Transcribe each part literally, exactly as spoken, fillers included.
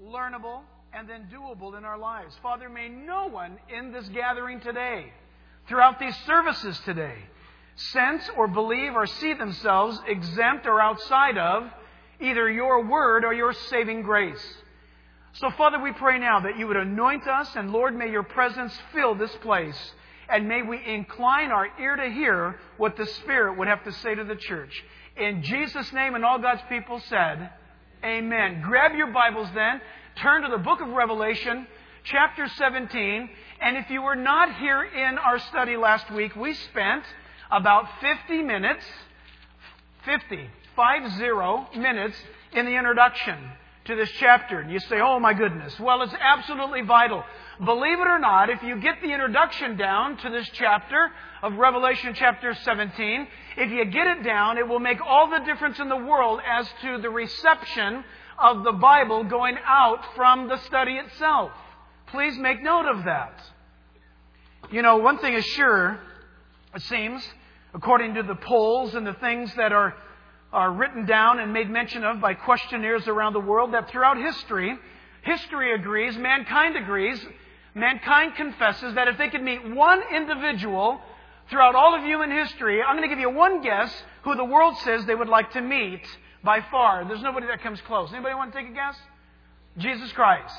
learnable, and then doable in our lives. Father, may no one in this gathering today, throughout these services today, sense or believe or see themselves exempt or outside of either your word or your saving grace. So, Father, we pray now that you would anoint us, and Lord, may your presence fill this place, and may we incline our ear to hear what the Spirit would have to say to the church. In Jesus' name, and all God's people said, Amen. Grab your Bibles then, turn to the book of Revelation, chapter seventeen, and if you were not here in our study last week, we spent about fifty minutes, fifty, five zero minutes in the introduction to this chapter. And you say, oh my goodness. Well, it's absolutely vital. Believe it or not, if you get the introduction down to this chapter of Revelation chapter seventeen, if you get it down, it will make all the difference in the world as to the reception of the Bible going out from the study itself. Please make note of that. You know, one thing is sure, it seems, according to the polls and the things that are, are written down and made mention of by questionnaires around the world, that throughout history, history agrees, mankind agrees, mankind confesses that if they could meet one individual throughout all of human history, I'm going to give you one guess who the world says they would like to meet by far. There's nobody that comes close. Anybody want to take a guess? Jesus Christ.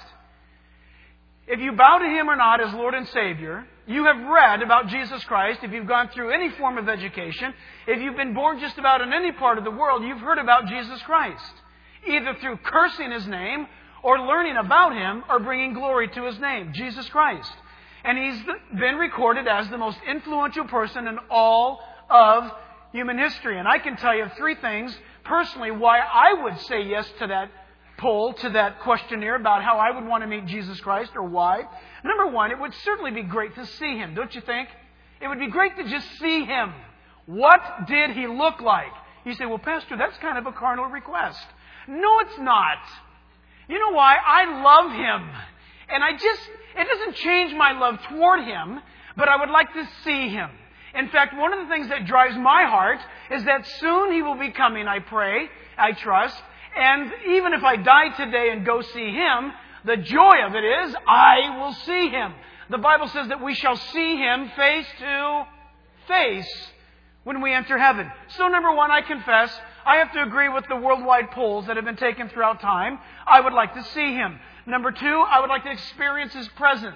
If you bow to Him or not as Lord and Savior, you have read about Jesus Christ. If you've gone through any form of education, if you've been born just about in any part of the world, you've heard about Jesus Christ. Either through cursing His name or learning about Him or bringing glory to His name, Jesus Christ. And He's been recorded as the most influential person in all of human history. And I can tell you three things personally why I would say yes to that poll, to that questionnaire about how I would want to meet Jesus Christ or why. Number one, it would certainly be great to see Him, don't you think? It would be great to just see Him. What did He look like? You say, well, Pastor, that's kind of a carnal request. No, it's not. You know why? I love Him. And I just, it doesn't change my love toward Him, but I would like to see Him. In fact, one of the things that drives my heart is that soon He will be coming, I pray, I trust. And even if I die today and go see Him, the joy of it is I will see Him. The Bible says that we shall see Him face to face when we enter heaven. So number one, I confess, I have to agree with the worldwide polls that have been taken throughout time. I would like to see Him. Number two, I would like to experience His presence.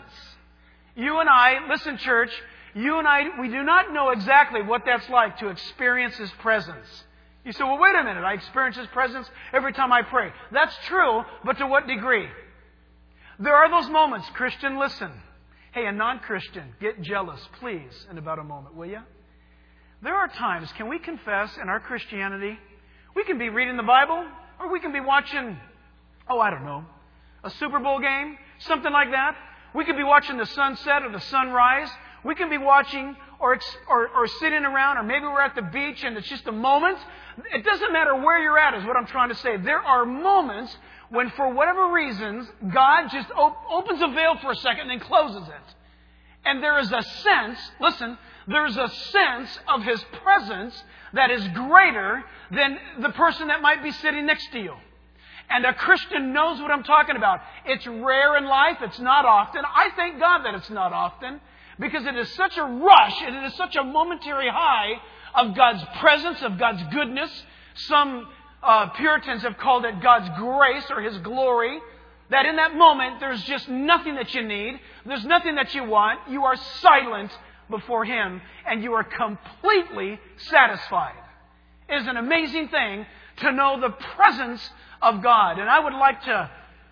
You and I, listen church, you and I, we do not know exactly what that's like to experience His presence. You say, well, wait a minute, I experience His presence every time I pray. That's true, but to what degree? There are those moments, Christian, listen. Hey, a non-Christian, get jealous, please, in about a moment, will you? There are times, can we confess in our Christianity, we can be reading the Bible, or we can be watching, oh, I don't know, a Super Bowl game, something like that. We could be watching the sunset or the sunrise. We can be watching or, or, or sitting around, or maybe we're at the beach and it's just a moment. It doesn't matter where you're at, is what I'm trying to say. There are moments when, for whatever reasons, God just op- opens a veil for a second and then closes it. And there is a sense, listen, there's a sense of His presence that is greater than the person that might be sitting next to you. And a Christian knows what I'm talking about. It's rare in life. It's not often. I thank God that it's not often, because it is such a rush and it is such a momentary high of God's presence, of God's goodness. Some uh, Puritans have called it God's grace or His glory. That in that moment, there's just nothing that you need. There's nothing that you want. You are silent before Him and you are completely satisfied. It is an amazing thing to know the presence of God. And I would like to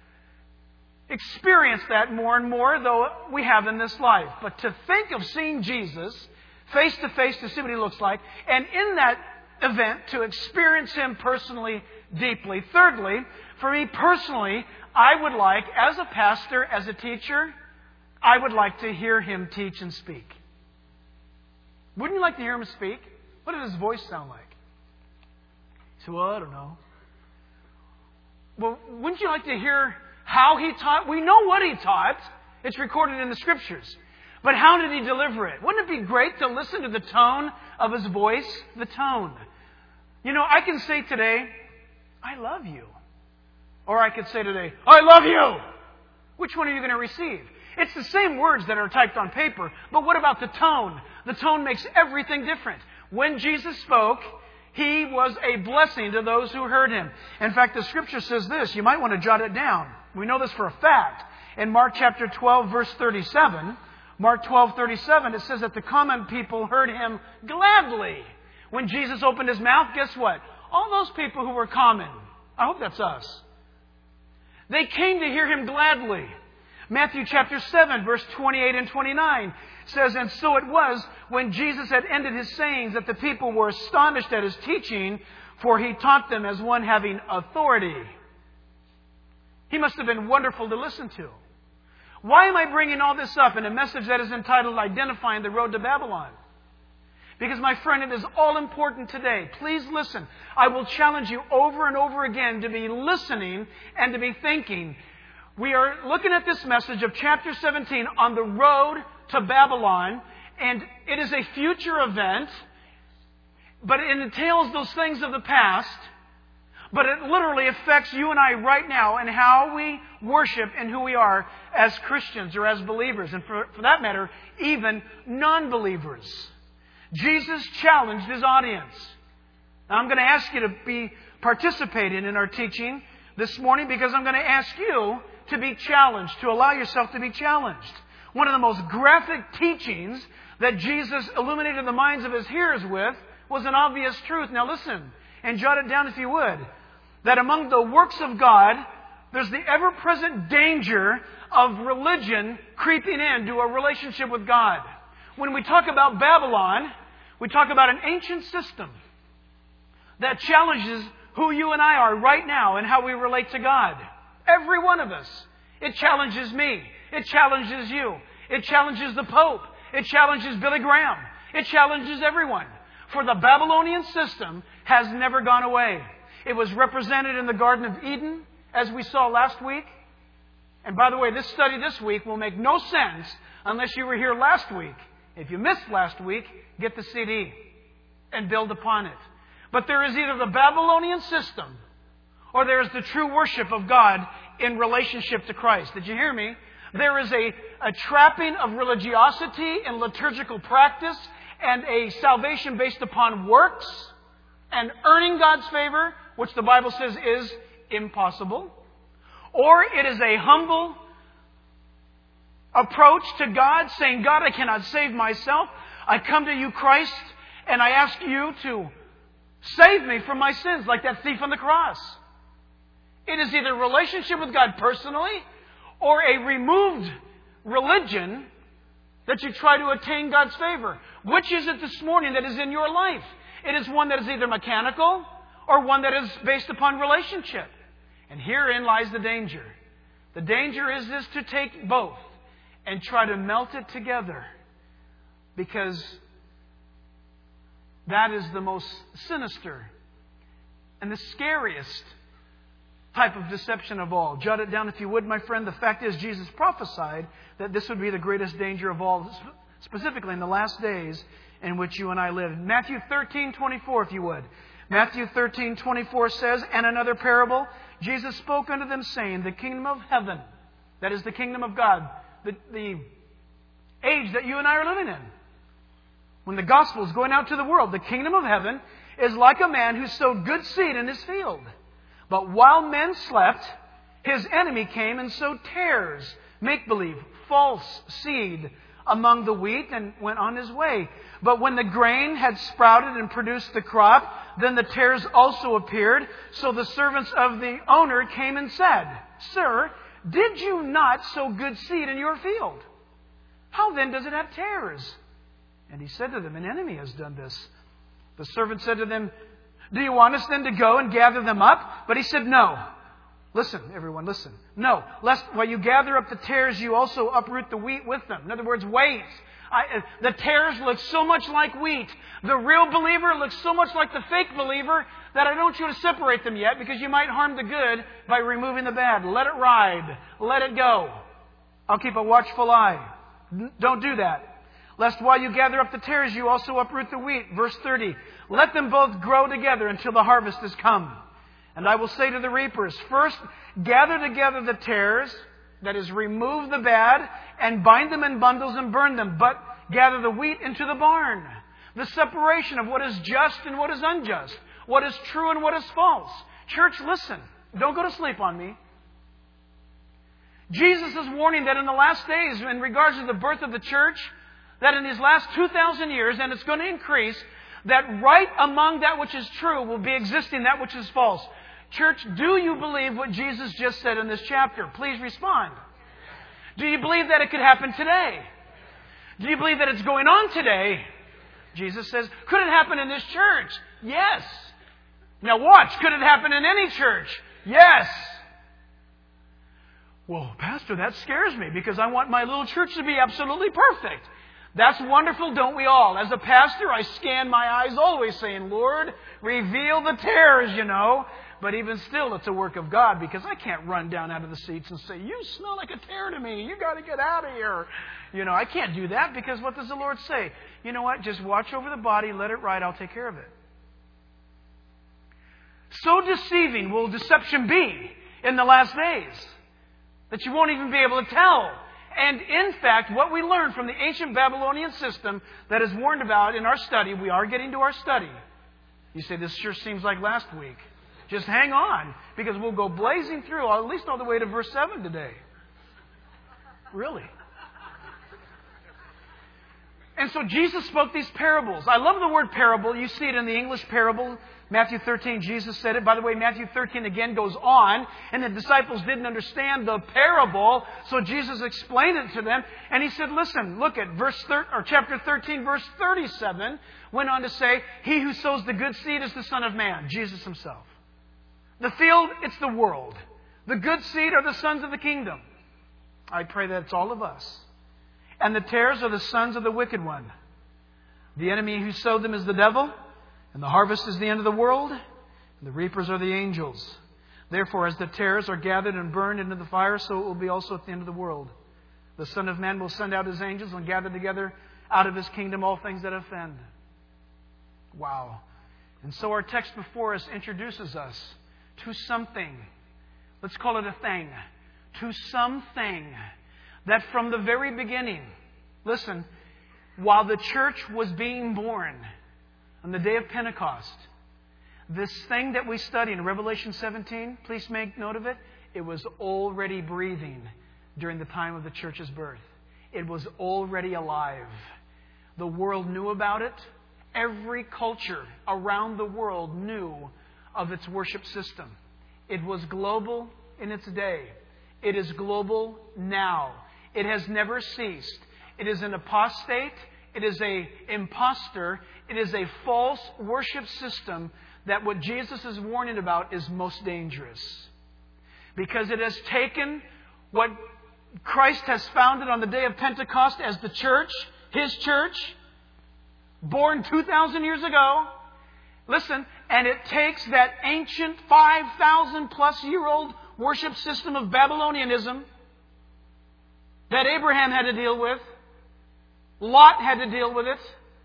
experience that more and more, though we have in this life. But to think of seeing Jesus face to face, to see what He looks like, and in that event to experience Him personally, deeply. Thirdly, for me personally, I would like, as a pastor, as a teacher, I would like to hear Him teach and speak. Wouldn't you like to hear Him speak? What does His voice sound like? You say, well, I don't know. Well, wouldn't you like to hear how He taught? We know what He taught. It's recorded in the Scriptures. But how did He deliver it? Wouldn't it be great to listen to the tone of His voice? The tone. You know, I can say today, I love you. Or I could say today, I love you. Which one are you going to receive? It's the same words that are typed on paper, but what about the tone? The tone makes everything different. When Jesus spoke, He was a blessing to those who heard Him. In fact, the Scripture says this. You might want to jot it down. We know this for a fact. In Mark chapter twelve, verse thirty-seven, Mark twelve, thirty-seven, it says that the common people heard Him gladly. When Jesus opened His mouth, guess what? All those people who were common, I hope that's us, they came to hear Him gladly. Matthew chapter seven, verse twenty-eight and twenty-nine says, and so it was when Jesus had ended His sayings that the people were astonished at His teaching, for He taught them as one having authority. He must have been wonderful to listen to. Why am I bringing all this up in a message that is entitled Identifying the Road to Babylon? Because, my friend, it is all important today. Please listen. I will challenge you over and over again to be listening and to be thinking. We are looking at this message of chapter seventeen on the road to Babylon, and it is a future event, but it entails those things of the past, but it literally affects you and I right now and how we worship and who we are as Christians or as believers, and for, for that matter, even non-believers. Jesus challenged His audience. Now, I'm going to ask you to be participating in our teaching this morning because I'm going to ask you to be challenged, to allow yourself to be challenged. One of the most graphic teachings that Jesus illuminated the minds of His hearers with was an obvious truth. Now listen, and jot it down if you would, that among the works of God, there's the ever-present danger of religion creeping into a relationship with God. When we talk about Babylon, we talk about an ancient system that challenges who you and I are right now and how we relate to God. Every one of us. It challenges me. It challenges you. It challenges the Pope. It challenges Billy Graham. It challenges everyone. For the Babylonian system has never gone away. It was represented in the Garden of Eden, as we saw last week. And by the way, this study this week will make no sense unless you were here last week. If you missed last week, get the C D and build upon it. But there is either the Babylonian system or there is the true worship of God in relationship to Christ. Did you hear me? There is a, a trapping of religiosity and liturgical practice and a salvation based upon works and earning God's favor, which the Bible says is impossible. Or it is a humble approach to God, saying, God, I cannot save myself. I come to you, Christ, and I ask you to save me from my sins, like that thief on the cross. It is either relationship with God personally or a removed religion that you try to attain God's favor. Which is it this morning that is in your life? It is one that is either mechanical or one that is based upon relationship. And herein lies the danger. The danger is this, to take both and try to melt it together, because that is the most sinister and the scariest type of deception of all. Jot it down if you would, my friend. The fact is, Jesus prophesied that this would be the greatest danger of all, specifically in the last days in which you and I live. Matthew thirteen twenty-four, if you would. Matthew thirteen twenty-four says, and another parable, Jesus spoke unto them, saying, the kingdom of heaven, that is the kingdom of God, the, the age that you and I are living in, when the gospel is going out to the world, the kingdom of heaven is like a man who sowed good seed in his field. But while men slept, his enemy came and sowed tares, make-believe, false seed among the wheat, and went on his way. But when the grain had sprouted and produced the crop, then the tares also appeared. So the servants of the owner came and said, Sir, did you not sow good seed in your field? How then does it have tares? And he said to them, an enemy has done this. The servant said to them, do you want us then to go and gather them up? But he said, no. Listen, everyone, listen. No, lest while you gather up the tares, you also uproot the wheat with them. In other words, wait. I, the tares look so much like wheat. The real believer looks so much like the fake believer that I don't want you to separate them yet, because you might harm the good by removing the bad. Let it ride. Let it go. I'll keep a watchful eye. Don't do that. Lest while you gather up the tares, you also uproot the wheat. Verse thirty. Let them both grow together until the harvest has come. And I will say to the reapers, first, gather together the tares, that is, remove the bad, and bind them in bundles and burn them, but gather the wheat into the barn. The separation of what is just and what is unjust, what is true and what is false. Church, listen. Don't go to sleep on me. Jesus is warning that in the last days, in regards to the birth of the church, that in these last two thousand years, and it's going to increase, that right among that which is true will be existing that which is false. Church, do you believe what Jesus just said in this chapter? Please respond. Do you believe that it could happen today? Do you believe that it's going on today? Jesus says, could it happen in this church? Yes. Now watch, could it happen in any church? Yes. Well, Pastor, that scares me because I want my little church to be absolutely perfect. That's wonderful, don't we all? As a pastor, I scan my eyes always saying, Lord, reveal the tares, you know. But even still, it's a work of God because I can't run down out of the seats and say, you smell like a tare to me. You got to get out of here. You know, I can't do that because what does the Lord say? You know what? Just watch over the body, let it ride, I'll take care of it. So deceiving will deception be in the last days that you won't even be able to tell. And in fact, what we learned from the ancient Babylonian system that is warned about in our study, we are getting to our study. You say, this sure seems like last week. Just hang on, because we'll go blazing through, at least all the way to verse seven today. Really. And so Jesus spoke these parables. I love the word parable. You see it in the English parable. Matthew thirteen, Jesus said it. By the way, Matthew thirteen again goes on, and the disciples didn't understand the parable, so Jesus explained it to them. And He said, listen, look at verse thir- or chapter thirteen, verse thirty-seven, went on to say, he who sows the good seed is the Son of Man, Jesus Himself. The field, it's the world. The good seed are the sons of the kingdom. I pray that it's all of us. And the tares are the sons of the wicked one. The enemy who sowed them is the devil, and the harvest is the end of the world, and the reapers are the angels. Therefore, as the tares are gathered and burned into the fire, so it will be also at the end of the world. The Son of Man will send out His angels and gather together out of His kingdom all things that offend. Wow. And so our text before us introduces us to something. Let's call it a thing. To something that from the very beginning, listen, while the church was being born on the day of Pentecost, this thing that we study in Revelation seventeen, please make note of it, it was already breathing during the time of the church's birth. It was already alive. The world knew about it. Every culture around the world knew of its worship system. It was global in its day. It is global now. It has never ceased. It is an apostate. It is a impostor. It is a false worship system that what Jesus is warning about is most dangerous. Because it has taken what Christ has founded on the day of Pentecost as the church, His church, born two thousand years ago. Listen, and it takes that ancient five thousand plus year old worship system of Babylonianism that Abraham had to deal with. Lot had to deal with it.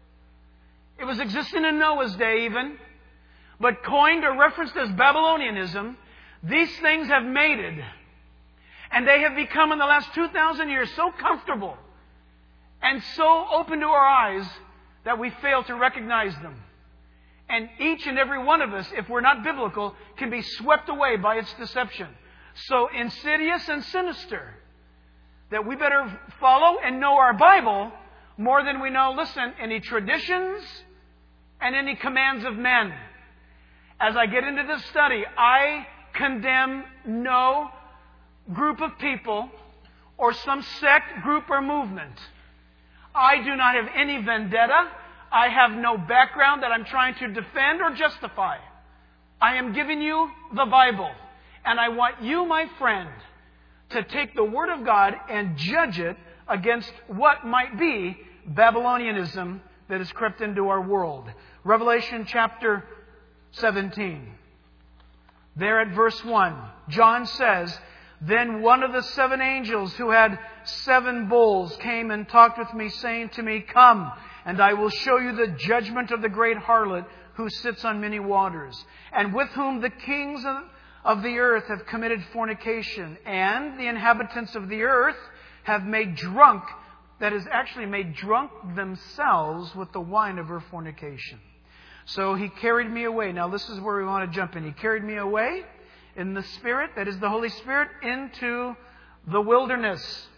It was existing in Noah's day even. But coined or referenced as Babylonianism, these things have mated. And they have become in the last two thousand years so comfortable and so open to our eyes that we fail to recognize them. And each and every one of us, if we're not biblical, can be swept away by its deception. So insidious and sinister that we better follow and know our Bible more than we know, listen, any traditions and any commands of men. As I get into this study, I condemn no group of people or some sect, group, or movement. I do not have any vendetta. I have no background that I'm trying to defend or justify. I am giving you the Bible. And I want you, my friend, to take the Word of God and judge it against what might be Babylonianism that has crept into our world. Revelation chapter seventeen. There at verse one, John says, then one of the seven angels who had seven bowls came and talked with me, saying to me, come, and I will show you the judgment of the great harlot who sits on many waters, and with whom the kings of, of the earth have committed fornication, and the inhabitants of the earth have made drunk, that is actually made drunk themselves with the wine of her fornication. So He carried me away. Now this is where we want to jump in. He carried me away in the Spirit, that is the Holy Spirit, into the wilderness.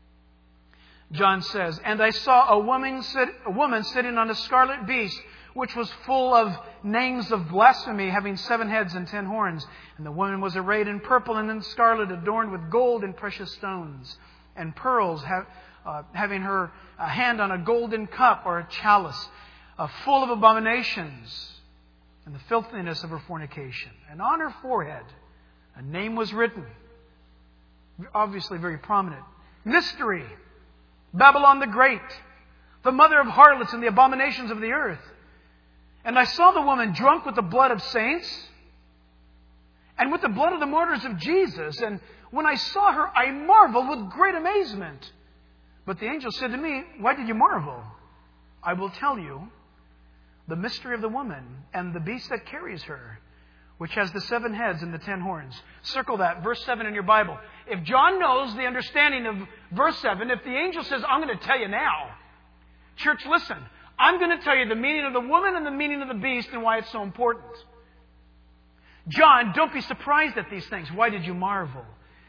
John says, and I saw a woman, sit, a woman sitting on a scarlet beast, which was full of names of blasphemy, having seven heads and ten horns. And the woman was arrayed in purple and in scarlet, adorned with gold and precious stones, and pearls, ha- uh, having her a hand on a golden cup or a chalice, uh, full of abominations, and the filthiness of her fornication. And on her forehead a name was written, obviously very prominent, Mystery, Babylon the Great, the mother of harlots and the abominations of the earth. And I saw the woman drunk with the blood of saints and with the blood of the martyrs of Jesus. And when I saw her, I marveled with great amazement. But the angel said to me, why did you marvel? I will tell you the mystery of the woman and the beast that carries her, which has the seven heads and the ten horns. Circle that, verse seven in your Bible. If John knows the understanding of verse seven, if the angel says, I'm going to tell you now. Church, listen. I'm going to tell you the meaning of the woman and the meaning of the beast and why it's so important. John, don't be surprised at these things. Why did you marvel?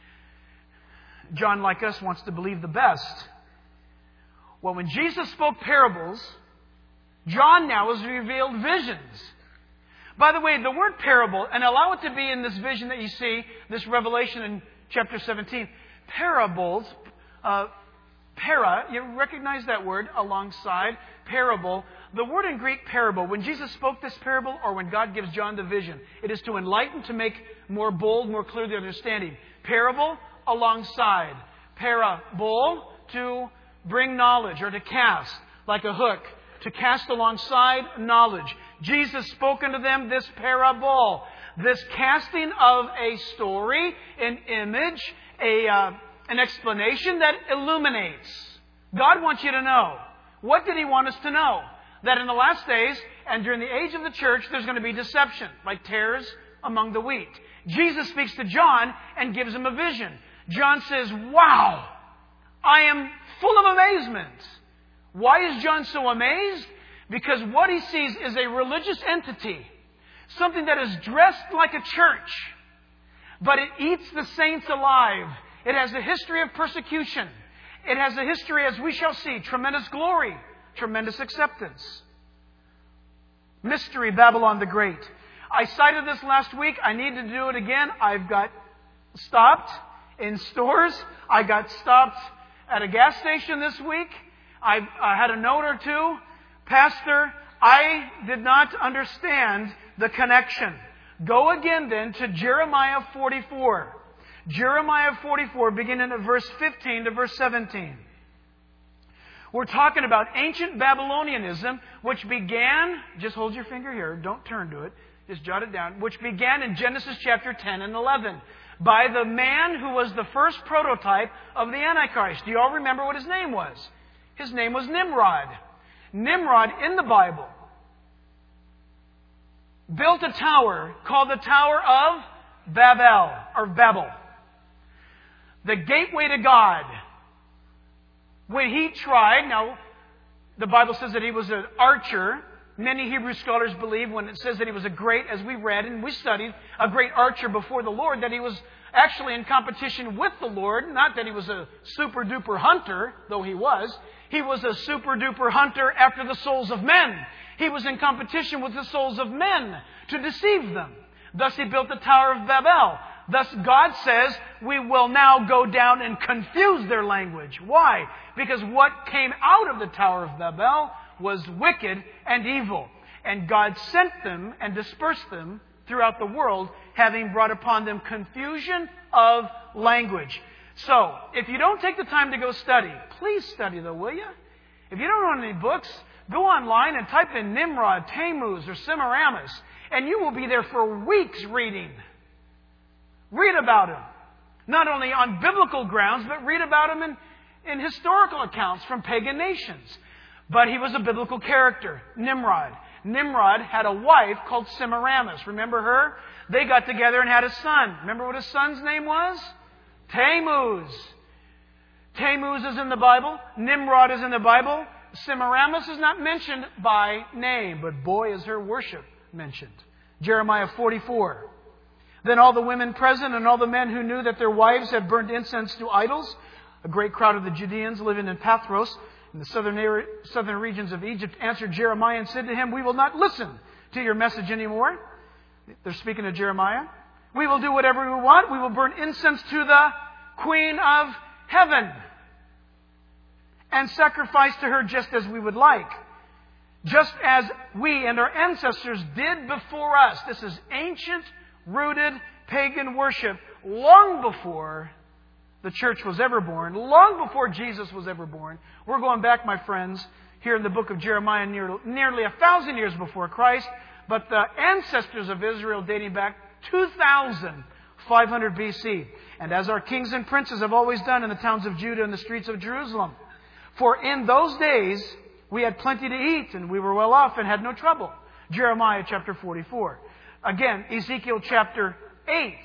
John, like us, wants to believe the best. Well, when Jesus spoke parables, John now has revealed visions. By the way, the word parable, and allow it to be in this vision that you see, this revelation in chapter seventeen, parables, uh, para, you recognize that word alongside, parable. The word in Greek, parable, when Jesus spoke this parable or when God gives John the vision, it is to enlighten, to make more bold, more clear the understanding. Parable, alongside. Parable, to bring knowledge or to cast, like a hook, to cast alongside knowledge. Jesus spoke unto them this parable, this casting of a story, an image, a uh, an explanation that illuminates. God wants you to know. What did He want us to know? That in the last days and during the age of the church, there's going to be deception, like tares among the wheat. Jesus speaks to John and gives him a vision. John says, wow, I am full of amazement. Why is John so amazed? Because what he sees is a religious entity, something that is dressed like a church, but it eats the saints alive. It has a history of persecution. It has a history, as we shall see, tremendous glory, tremendous acceptance. Mystery, Babylon the Great. I cited this last week. I need to do it again. I've got stopped in stores. I got stopped at a gas station this week. I've, I had a note or two. Pastor, I did not understand the connection. Go again then to Jeremiah forty-four. Jeremiah forty-four, beginning at verse fifteen to verse seventeen. We're talking about ancient Babylonianism, which began, just hold your finger here, don't turn to it, just jot it down, which began in Genesis chapter ten and eleven, by the man who was the first prototype of the Antichrist. Do you all remember what his name was? His name was Nimrod. Nimrod, in the Bible, built a tower called the Tower of Babel, or Babel. The gateway to God. When he tried, now, the Bible says that he was an archer. Many Hebrew scholars believe when it says that he was a great, as we read and we studied, a great archer before the Lord, that he was actually in competition with the Lord. Not that he was a super-duper hunter, though he was. He was a super-duper hunter after the souls of men. He was in competition with the souls of men to deceive them. Thus he built the Tower of Babel. Thus God says, we will now go down and confuse their language. Why? Because what came out of the Tower of Babel was wicked and evil. And God sent them and dispersed them throughout the world, having brought upon them confusion of language. So, if you don't take the time to go study, please study though, will you? If you don't own any books, go online and type in Nimrod, Tammuz, or Semiramis, and you will be there for weeks reading. Read about him. Not only on biblical grounds, but read about him in, in historical accounts from pagan nations. But he was a biblical character, Nimrod. Nimrod had a wife called Semiramis. Remember her? They got together and had a son. Remember what his son's name was? Tammuz. Tammuz is in the Bible. Nimrod is in the Bible. Semiramis is not mentioned by name, but boy, is her worship mentioned. Jeremiah forty-four. Then all the women present and all the men who knew that their wives had burned incense to idols, a great crowd of the Judeans living in Pathros, in the southern, area, southern regions of Egypt, answered Jeremiah and said to him, "We will not listen to your message anymore." They're speaking to Jeremiah. "We will do whatever we want. We will burn incense to the Queen of Heaven and sacrifice to her just as we would like, just as we and our ancestors did before us." This is ancient, rooted pagan worship long before the church was ever born, long before Jesus was ever born. We're going back, my friends, here in the book of Jeremiah, near, nearly a thousand years before Christ, but the ancestors of Israel dating back two thousand five hundred B C. And as our kings and princes have always done in the towns of Judah and the streets of Jerusalem. For in those days we had plenty to eat, and we were well off and had no trouble. Jeremiah chapter forty-four. Again, Ezekiel chapter eight.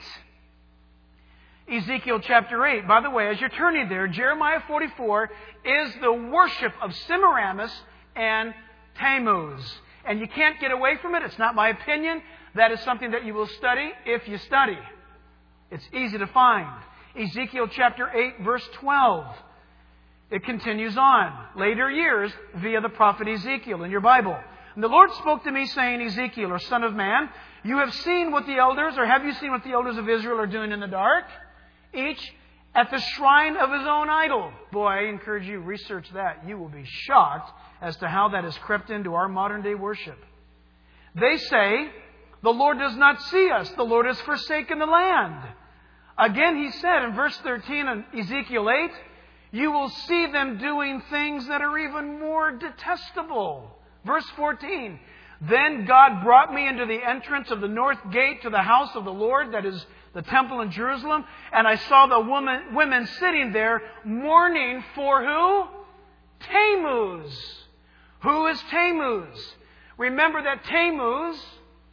Ezekiel chapter eight. By the way, as you're turning there, Jeremiah forty-four is the worship of Semiramis and Tammuz. And you can't get away from it. It's not my opinion. That is something that you will study if you study. It's easy to find. Ezekiel chapter eight, verse twelve. It continues on. Later years, via the prophet Ezekiel in your Bible. And the Lord spoke to me, saying, "Ezekiel, or son of man, you have seen what the elders, or have you seen what the elders of Israel are doing in the dark? Each at the shrine of his own idol." Boy, I encourage you, research that. You will be shocked as to how that has crept into our modern day worship. "They say, the Lord does not see us. The Lord has forsaken the land." Again, he said in verse thirteen in Ezekiel eight, "You will see them doing things that are even more detestable." Verse fourteen, "Then God brought me into the entrance of the north gate to the house of the Lord," that is the temple in Jerusalem, "and I saw the woman, women sitting there mourning for who? Tammuz." Who is Tammuz? Remember that Tammuz,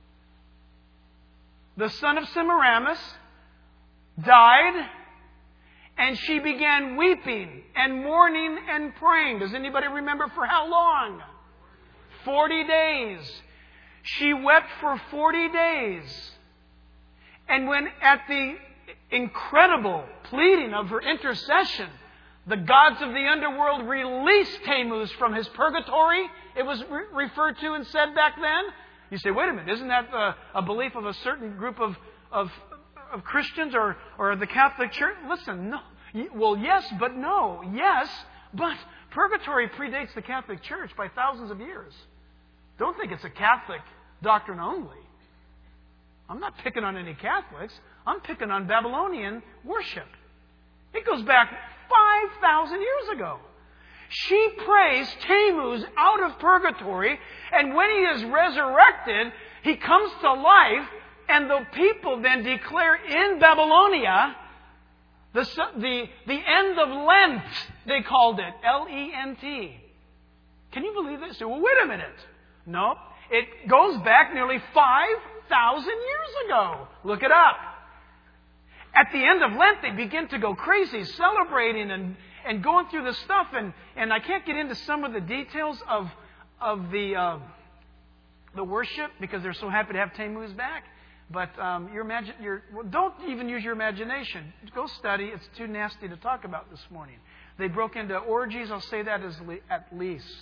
the son of Semiramis, died, and she began weeping and mourning and praying. Does anybody remember for how long? Forty days. She wept for forty days. And when at the incredible pleading of her intercession, the gods of the underworld released Tammuz from his purgatory, it was re- referred to and said back then. You say, wait a minute, isn't that a, a belief of a certain group of, of, of Christians or, or the Catholic Church? Listen, no. Well, yes, but no. Yes, but purgatory predates the Catholic Church by thousands of years. Don't think it's a Catholic doctrine only. I'm not picking on any Catholics. I'm picking on Babylonian worship. It goes back five thousand years ago. She prays Tammuz out of purgatory, and when he is resurrected, he comes to life, and the people then declare in Babylonia the, the, the end of Lent, they called it, L E N T. Can you believe this? Well, wait a minute. No, it goes back nearly five thousand years ago. Look it up. At the end of Lent, they begin to go crazy, celebrating and, and going through this stuff. And, and I can't get into some of the details of, of the, uh, the worship because they're so happy to have Tammuz back. But um, your imagine, your, well, don't even use your imagination. Go study. It's too nasty to talk about this morning. They broke into orgies. I'll say that as le- at least.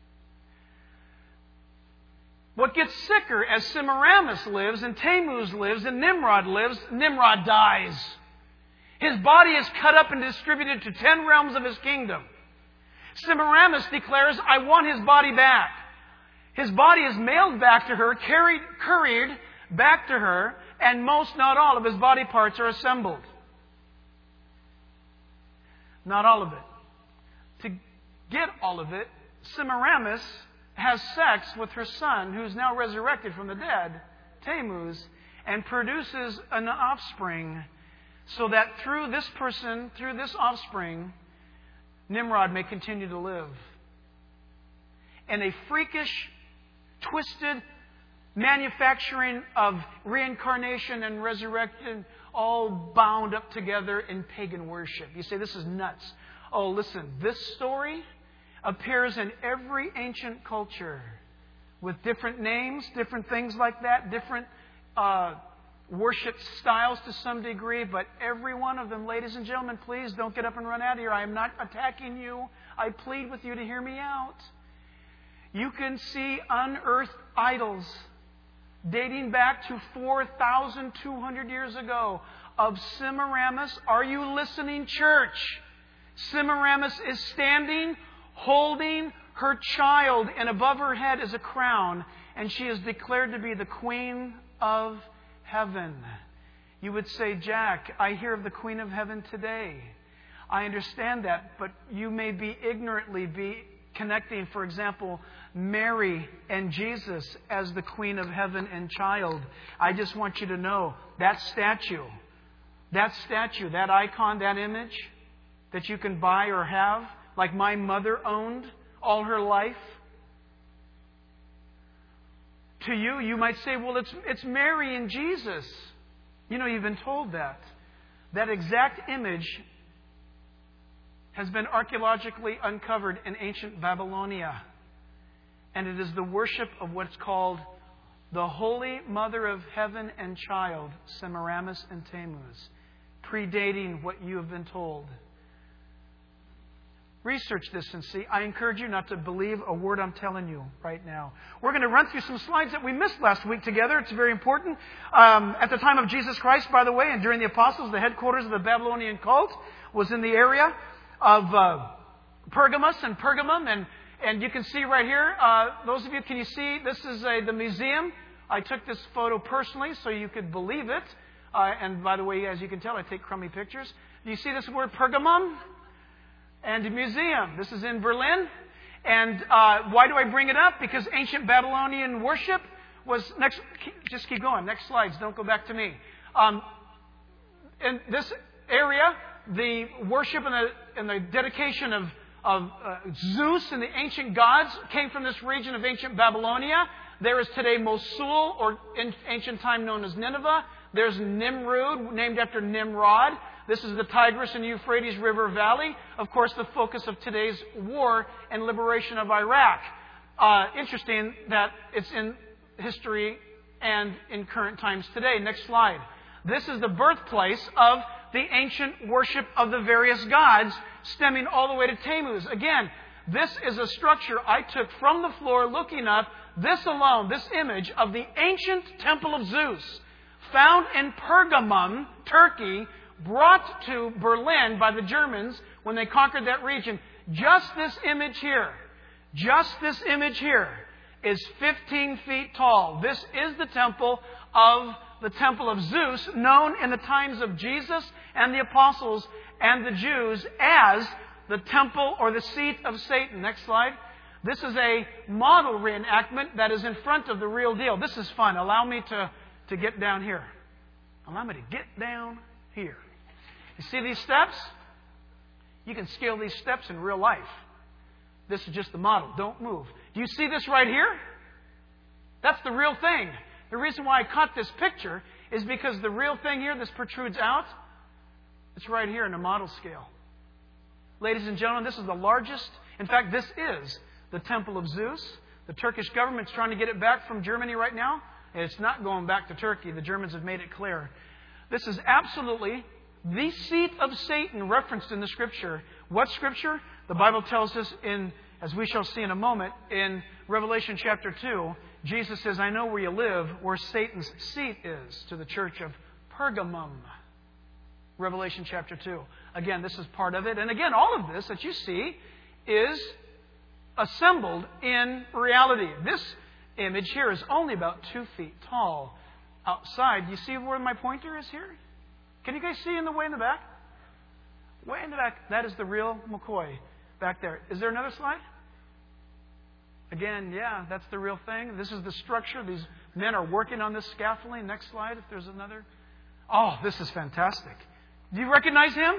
What gets sicker as Semiramis lives and Tammuz lives and Nimrod lives, Nimrod dies. His body is cut up and distributed to ten realms of his kingdom. Semiramis declares, I want his body back. His body is mailed back to her, carried, couriered back to her, and most, not all, of his body parts are assembled. Not all of it. To get all of it, Semiramis has sex with her son, who's now resurrected from the dead, Tammuz, and produces an offspring so that through this person, through this offspring, Nimrod may continue to live. In a freakish twisted manufacturing of reincarnation and resurrection all bound up together in pagan worship. You say, this is nuts. Oh, listen, this story appears in every ancient culture with different names, different things like that, different uh, worship styles to some degree, but every one of them, ladies and gentlemen, please don't get up and run out of here. I am not attacking you. I plead with you to hear me out. You can see unearthed idols dating back to four thousand two hundred years ago of Semiramis. Are you listening, church? Semiramis is standing, holding her child, and above her head is a crown, and she is declared to be the Queen of Heaven. You would say, Jack, I hear of the Queen of Heaven today. I understand that, but you may be ignorantly be connecting, for example, Mary and Jesus as the Queen of Heaven and child. I just want you to know that statue, that statue, that icon, that image that you can buy or have, like my mother owned all her life. To you, you might say, well, it's, it's Mary and Jesus. You know, you've been told that. That exact image has been archaeologically uncovered in ancient Babylonia. And it is the worship of what's called the Holy Mother of Heaven and Child, Semiramis and Tammuz, predating what you have been told. Research this and see. I encourage you not to believe a word I'm telling you right now. We're going to run through some slides that we missed last week together. It's very important. Um, at the time of Jesus Christ, by the way, and during the apostles, the headquarters of the Babylonian cult was in the area of uh, Pergamos and Pergamum. And, and you can see right here, uh, those of you, can you see? This is a, the museum. I took this photo personally so you could believe it. Uh, and by the way, as you can tell, I take crummy pictures. Do you see this word Pergamum? And a museum. This is in Berlin. And uh, why do I bring it up? Because ancient Babylonian worship was... next. Just keep going. Next slides. Don't go back to me. Um, in this area, the worship and the, and the dedication of, of uh, Zeus and the ancient gods came from this region of ancient Babylonia. There is today Mosul, or in ancient time known as Nineveh. There's Nimrud, named after Nimrod. This is the Tigris and Euphrates River Valley. Of course, the focus of today's war and liberation of Iraq. Uh, interesting that it's in history and in current times today. Next slide. This is the birthplace of the ancient worship of the various gods, stemming all the way to Tammuz. Again, this is a structure I took from the floor looking up. This alone, this image of the ancient temple of Zeus, found in Pergamum, Turkey, brought to Berlin by the Germans when they conquered that region. Just this image here, just this image here is fifteen feet tall. This is the temple of the temple of Zeus, known in the times of Jesus and the apostles and the Jews as the temple or the seat of Satan. Next slide. This is a model reenactment that is in front of the real deal. This is fun. Allow me to, to get down here. Allow me to get down here. You see these steps? You can scale these steps in real life. This is just the model. Don't move. Do you see this right here? That's the real thing. The reason why I caught this picture is because the real thing here, this protrudes out, it's right here in a model scale. Ladies and gentlemen, this is the largest. In fact, this is the Temple of Zeus. The Turkish government's trying to get it back from Germany right now. And it's not going back to Turkey. The Germans have made it clear. This is absolutely the seat of Satan referenced in the Scripture. What Scripture? The Bible tells us in, as we shall see in a moment, in Revelation chapter two, Jesus says, I know where you live, where Satan's seat is, to the church of Pergamum. Revelation chapter two. Again, this is part of it. And again, all of this that you see is assembled in reality. This image here is only about two feet tall outside. You see where my pointer is here? Can you guys see in the way in the back? Way in the back. That is the real McCoy back there. Is there another slide? Again, yeah, that's the real thing. This is the structure. These men are working on this scaffolding. Next slide, if there's another. Oh, this is fantastic. Do you recognize him?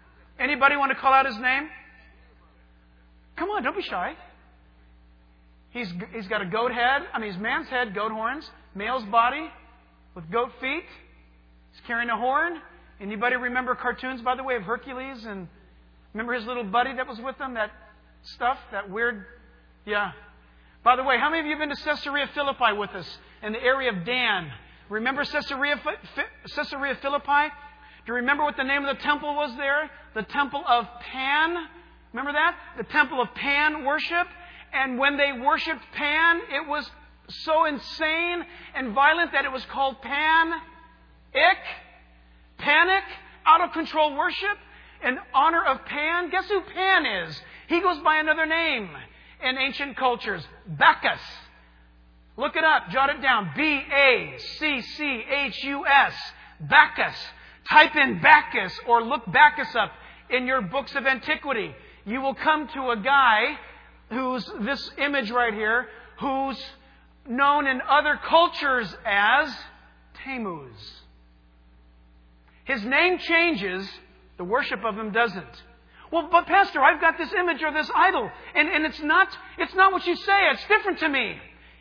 Anybody want to call out his name? Come on, don't be shy. He's, he's got a goat head. I mean, he's man's head, goat horns. Male's body with goat feet. He's carrying a horn. Anybody remember cartoons, by the way, of Hercules? And remember his little buddy that was with him? That stuff? That weird... Yeah. By the way, how many of you have been to Caesarea Philippi with us in the area of Dan? Remember Caesarea, Caesarea Philippi? Do you remember what the name of the temple was there? The Temple of Pan. Remember that? The Temple of Pan worship. And when they worshipped Pan, it was so insane and violent that it was called Pan-ic. Panic. Out of control worship. In honor of Pan. Guess who Pan is? He goes by another name in ancient cultures. Bacchus. Look it up. Jot it down. B A C C H U S. Bacchus. Type in Bacchus or look Bacchus up in your books of antiquity. You will come to a guy who's this image right here, who's known in other cultures as Tammuz. His name changes, the worship of him doesn't. Well, but Pastor, I've got this image or this idol, and, and it's not it's not what you say, it's different to me.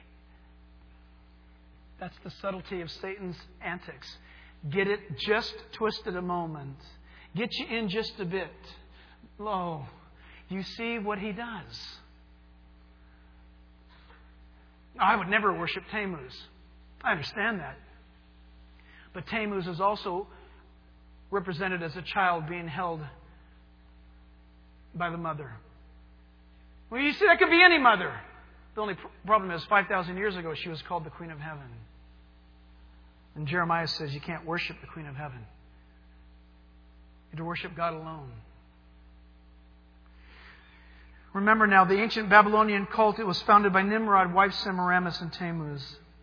That's the subtlety of Satan's antics. Get it just twisted a moment. Get you in just a bit. Lo, you see what he does. I would never worship Tammuz. I understand that. But Tammuz is also represented as a child being held by the mother. Well, you see, that could be any mother. The only problem is five thousand years ago she was called the Queen of Heaven. And Jeremiah says you can't worship the Queen of Heaven. You have to worship God alone. Remember now, the ancient Babylonian cult, it was founded by Nimrod, wife Semiramis, and Tammuz.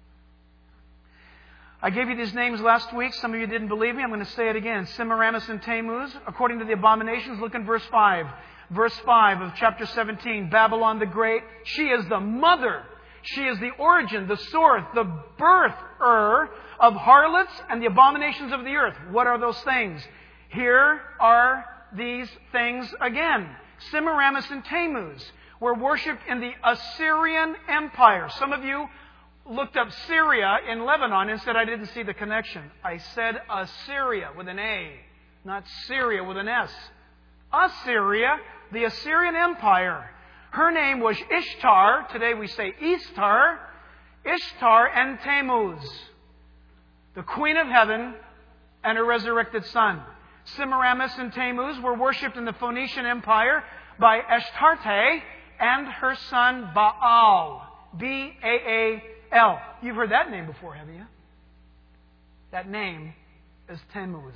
I gave you these names last week. Some of you didn't believe me. I'm going to say it again. Semiramis and Tammuz, according to the abominations, look in verse five. Verse five of chapter seventeen. Babylon the Great, she is the mother. She is the origin, the source, the birther of harlots and the abominations of the earth. What are those things? Here are these things again. Semiramis and Tammuz were worshipped in the Assyrian Empire. Some of you looked up Syria in Lebanon and said, I didn't see the connection. I said Assyria with an A, not Syria with an S. Assyria, the Assyrian Empire. Her name was Ishtar. Today we say Eastar. Ishtar and Tammuz, the Queen of Heaven and her resurrected son. Semiramis and Tammuz were worshipped in the Phoenician Empire by Ashtarte and her son Baal. B A A L. You've heard that name before, haven't you? That name is Tammuz.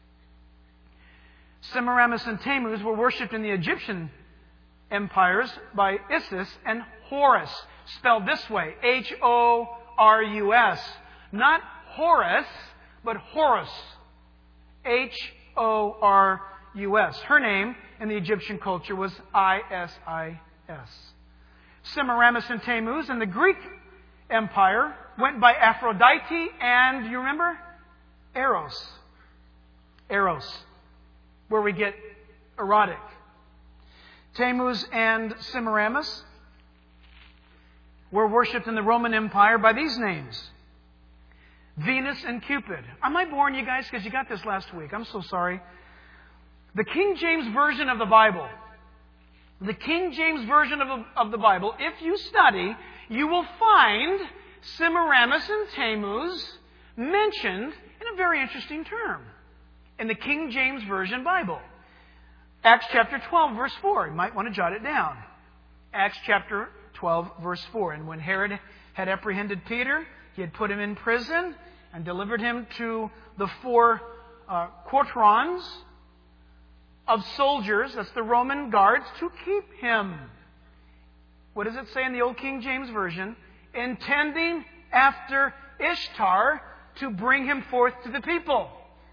Semiramis and Tammuz were worshipped in the Egyptian empires by Isis and Horus, spelled this way, H O R U S. Not Horus, but Horus. H O R U S. Her name in the Egyptian culture was I S I S. Semiramis and Tammuz in the Greek Empire went by Aphrodite and, you remember? Eros. Eros, where we get erotic. Tammuz and Semiramis were worshipped in the Roman Empire by these names. Venus and Cupid. Am I boring you guys? Because you got this last week. I'm so sorry. The King James Version of the Bible. The King James Version of, of the Bible, if you study, you will find Semiramis and Tammuz mentioned in a very interesting term in the King James Version Bible. Acts chapter twelve, verse four. You might want to jot it down. Acts chapter twelve, verse four. And when Herod had apprehended Peter, he had put him in prison and delivered him to the four uh, quaternions of soldiers, that's the Roman guards, to keep him. What does it say in the Old King James Version? Intending after Ishtar to bring him forth to the people.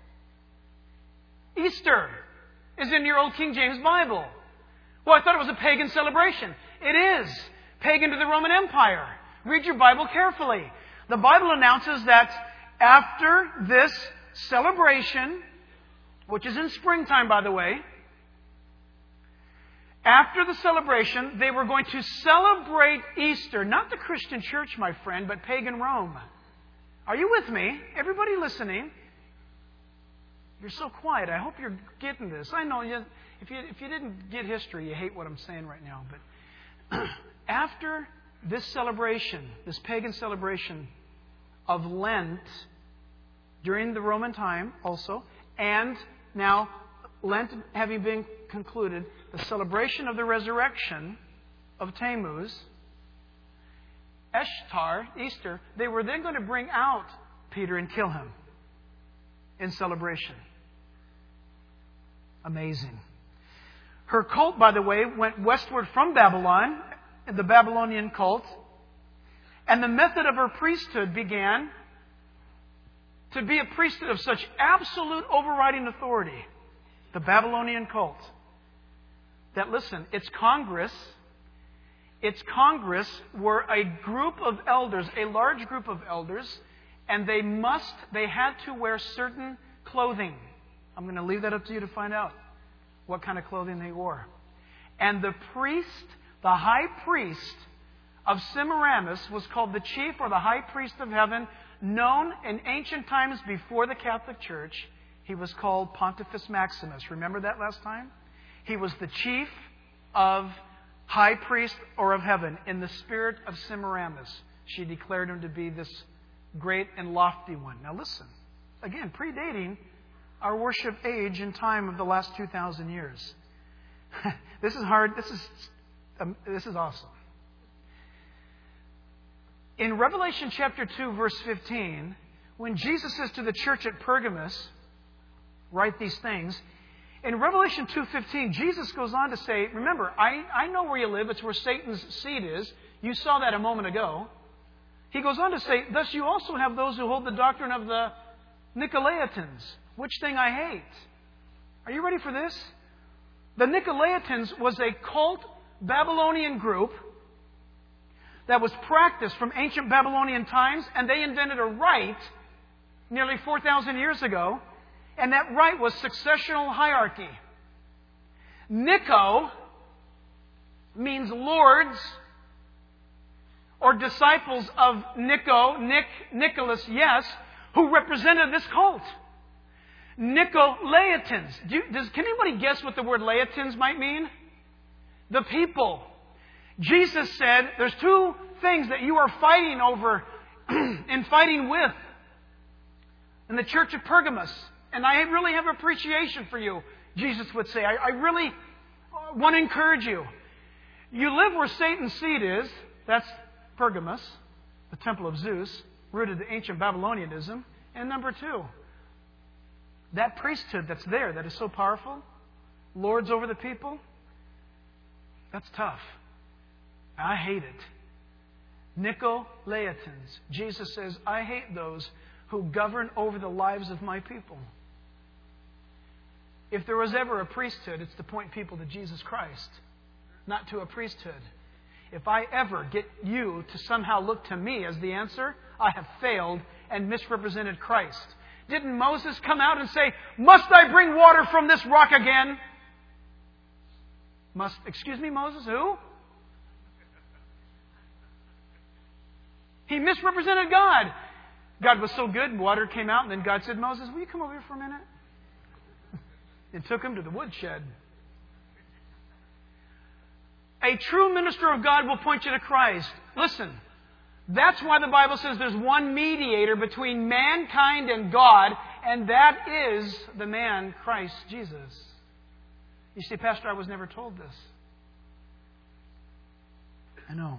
Easter is in your Old King James Bible. Well, I thought it was a pagan celebration. It is. Pagan to the Roman Empire. Read your Bible carefully. The Bible announces that after this celebration, which is in springtime, by the way, After the celebration, they were going to celebrate Easter. Not the Christian church, my friend, but pagan Rome. Are you with me? Everybody listening? You're so quiet. I hope you're getting this. I know you, if you if you didn't get history, you hate what I'm saying right now. But after this celebration, this pagan celebration of Lent during the Roman time also, and now Lent having been concluded, the celebration of the resurrection of Tammuz, Ishtar, Easter, they were then going to bring out Peter and kill him in celebration. Amazing. Her cult, by the way, went westward from Babylon, the Babylonian cult, and the method of her priesthood began to be a priesthood of such absolute overriding authority, the Babylonian cult, that, listen, its Congress, its Congress were a group of elders, a large group of elders, and they must, they had to wear certain clothing. I'm going to leave that up to you to find out what kind of clothing they wore. And the priest, the high priest of Semiramis, was called the chief or the high priest of heaven, known in ancient times before the Catholic Church. He was called Pontifex Maximus. Remember that last time? He was the chief of high priest or of heaven. In the spirit of Semiramis, she declared him to be this great and lofty one. Now listen, again, predating our worship age and time of the last two thousand years. This is hard. This is um, this is awesome. In Revelation chapter two, verse fifteen, when Jesus says to the church at Pergamos, write these things, in Revelation two fifteen, Jesus goes on to say, remember, I, I know where you live. It's where Satan's seat is. You saw that a moment ago. He goes on to say, thus you also have those who hold the doctrine of the Nicolaitans, which thing I hate. Are you ready for this? The Nicolaitans was a cult Babylonian group that was practiced from ancient Babylonian times, and they invented a rite nearly four thousand years ago, and that rite was successional hierarchy. Nico means lords or disciples of Nico, Nick, Nicholas, yes, who represented this cult. Nicolaitans. Do you, does, can anybody guess what the word Laitans might mean? The people. Jesus said, there's two things that you are fighting over and fighting with in the church of Pergamos. And I really have appreciation for you, Jesus would say. I, I really want to encourage you. You live where Satan's seat is. That's Pergamos, the temple of Zeus, rooted in ancient Babylonianism. And number two, that priesthood that's there, that is so powerful, lords over the people, that's tough. I hate it. Nicolaitans. Jesus says, I hate those who govern over the lives of my people. If there was ever a priesthood, it's to point people to Jesus Christ, not to a priesthood. If I ever get you to somehow look to me as the answer, I have failed and misrepresented Christ. Didn't Moses come out and say, must I bring water from this rock again? Must, excuse me, Moses, who? He misrepresented God. God was so good, water came out, and then God said, Moses, will you come over here for a minute? And took him to the woodshed. A true minister of God will point you to Christ. Listen, that's why the Bible says there's one mediator between mankind and God, and that is the man, Christ Jesus. You see, Pastor, I was never told this. I know.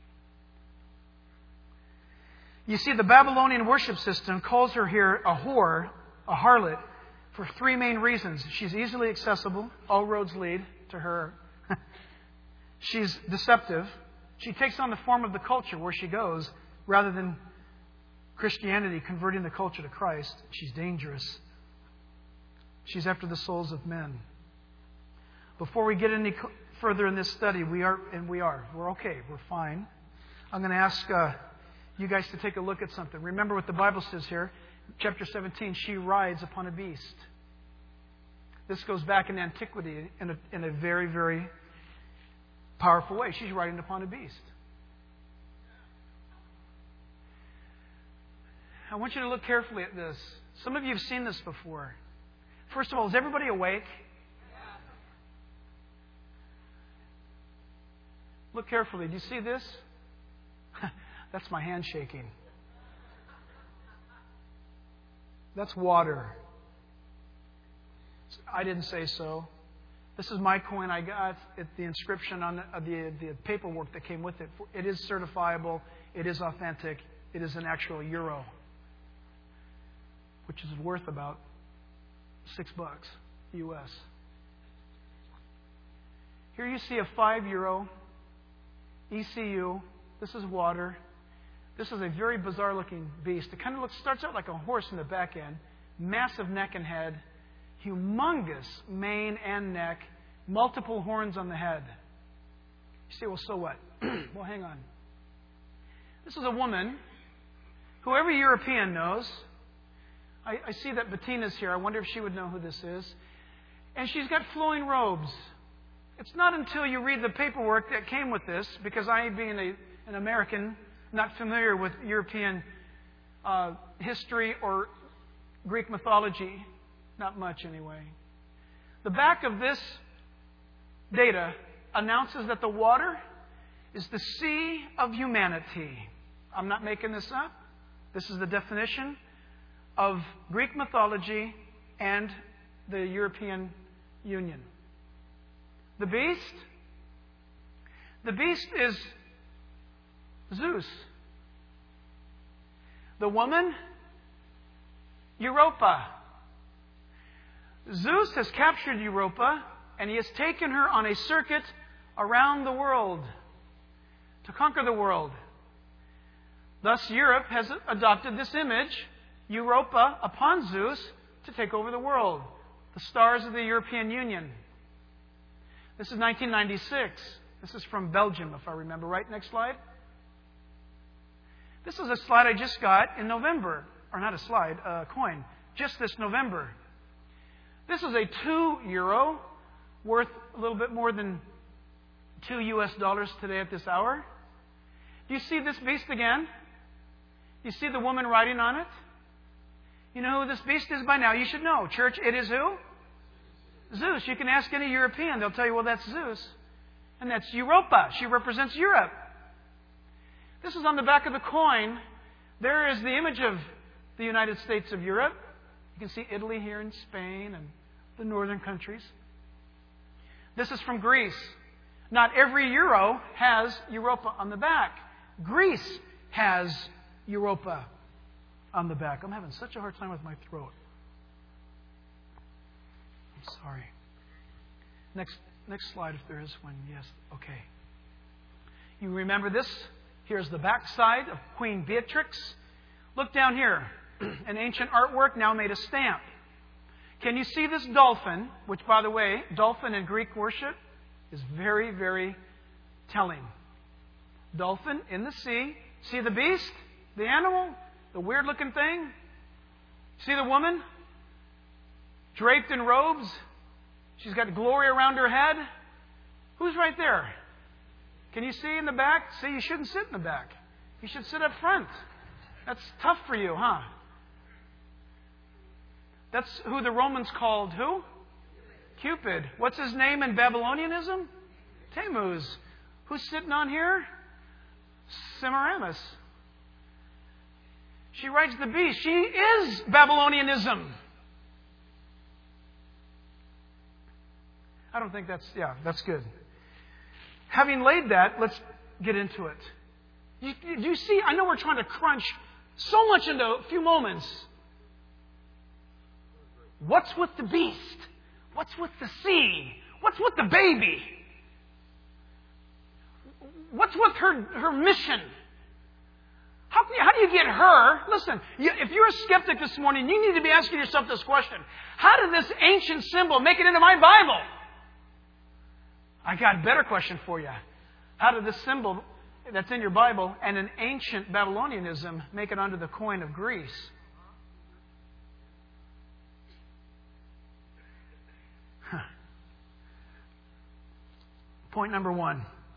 You see, the Babylonian worship system calls her here a whore, a harlot, for three main reasons. She's easily accessible. All roads lead to her. She's deceptive. She takes on the form of the culture where she goes, rather than Christianity converting the culture to Christ. She's dangerous. She's after the souls of men. Before we get any further in this study, we are, and we are, we're okay, we're fine. I'm going to ask uh, you guys to take a look at something. Remember what the Bible says here. Chapter seventeen, she rides upon a beast. This goes back in antiquity in a, in a very, very powerful way. She's riding upon a beast. I want you to look carefully at this. Some of you have seen this before. First of all, is everybody awake? Look carefully. Do you see this? That's my hand shaking. That's water. I didn't say so. This is my coin I got. It, the inscription on the, uh, the, the paperwork that came with it. It is certifiable. It is authentic. It is an actual euro, which is worth about six bucks U S. Here you see a five euro E C U. This is water. This is a very bizarre looking beast. It kind of looks, starts out like a horse in the back end. Massive neck and head. Humongous mane and neck. Multiple horns on the head. You say, well, so what? Well, hang on. This is a woman who every European knows. I, I see that Bettina's here. I wonder if she would know who this is. And she's got flowing robes. It's not until you read the paperwork that came with this, because I, being a, an American, not familiar with European uh, history or Greek mythology, not much anyway. The back of this data announces that the water is the sea of humanity. I'm not making this up. This is the definition of Greek mythology and the European Union. The beast? The beast is Zeus. The woman? Europa. Zeus has captured Europa, and he has taken her on a circuit around the world to conquer the world. Thus, Europe has adopted this image, Europa, upon Zeus to take over the world. The stars of the European Union. This is nineteen ninety-six. This is from Belgium, if I remember right. Next slide. This is a slide I just got in November. Or not a slide, a coin. Just this November. This is a two euro, worth a little bit more than two U S dollars today at this hour. Do you see this beast again? Do you see the woman riding on it? You know who this beast is by now? You should know. Church, it is who? Zeus. You can ask any European. They'll tell you, well, that's Zeus. And that's Europa. She represents Europe. This is on the back of the coin. There is the image of the United States of Europe. You can see Italy here and Spain and the northern countries. This is from Greece. Not every euro has Europa on the back. Greece has Europa on the back. I'm having such a hard time with my throat. I'm sorry. Next, next slide if there is one. Yes. Okay. You remember this? Here's the backside of Queen Beatrix. Look down here. An ancient artwork now made a stamp. Can you see this dolphin? Which, by the way, dolphin in Greek worship is very, very telling. Dolphin in the sea. See the beast? The animal? The weird-looking thing? See the woman? Draped in robes. She's got glory around her head. Who's right there? Can you see in the back? See, you shouldn't sit in the back. You should sit up front. That's tough for you, huh? That's who the Romans called who? Cupid. What's his name in Babylonianism? Tammuz. Who's sitting on here? Semiramis. She rides the beast. She is Babylonianism. I don't think that's, yeah, that's good. Having laid that, let's get into it. Do you, do you see? I know we're trying to crunch so much into a few moments. What's with the beast? What's with the sea? What's with the baby? What's with her, her mission? How, can you, how do you get her? Listen, you, if you're a skeptic this morning, you need to be asking yourself this question. How did this ancient symbol make it into my Bible? I got a better question for you. How did this symbol that's in your Bible and an ancient Babylonianism make it onto the coin of Greece? Huh. Point number one.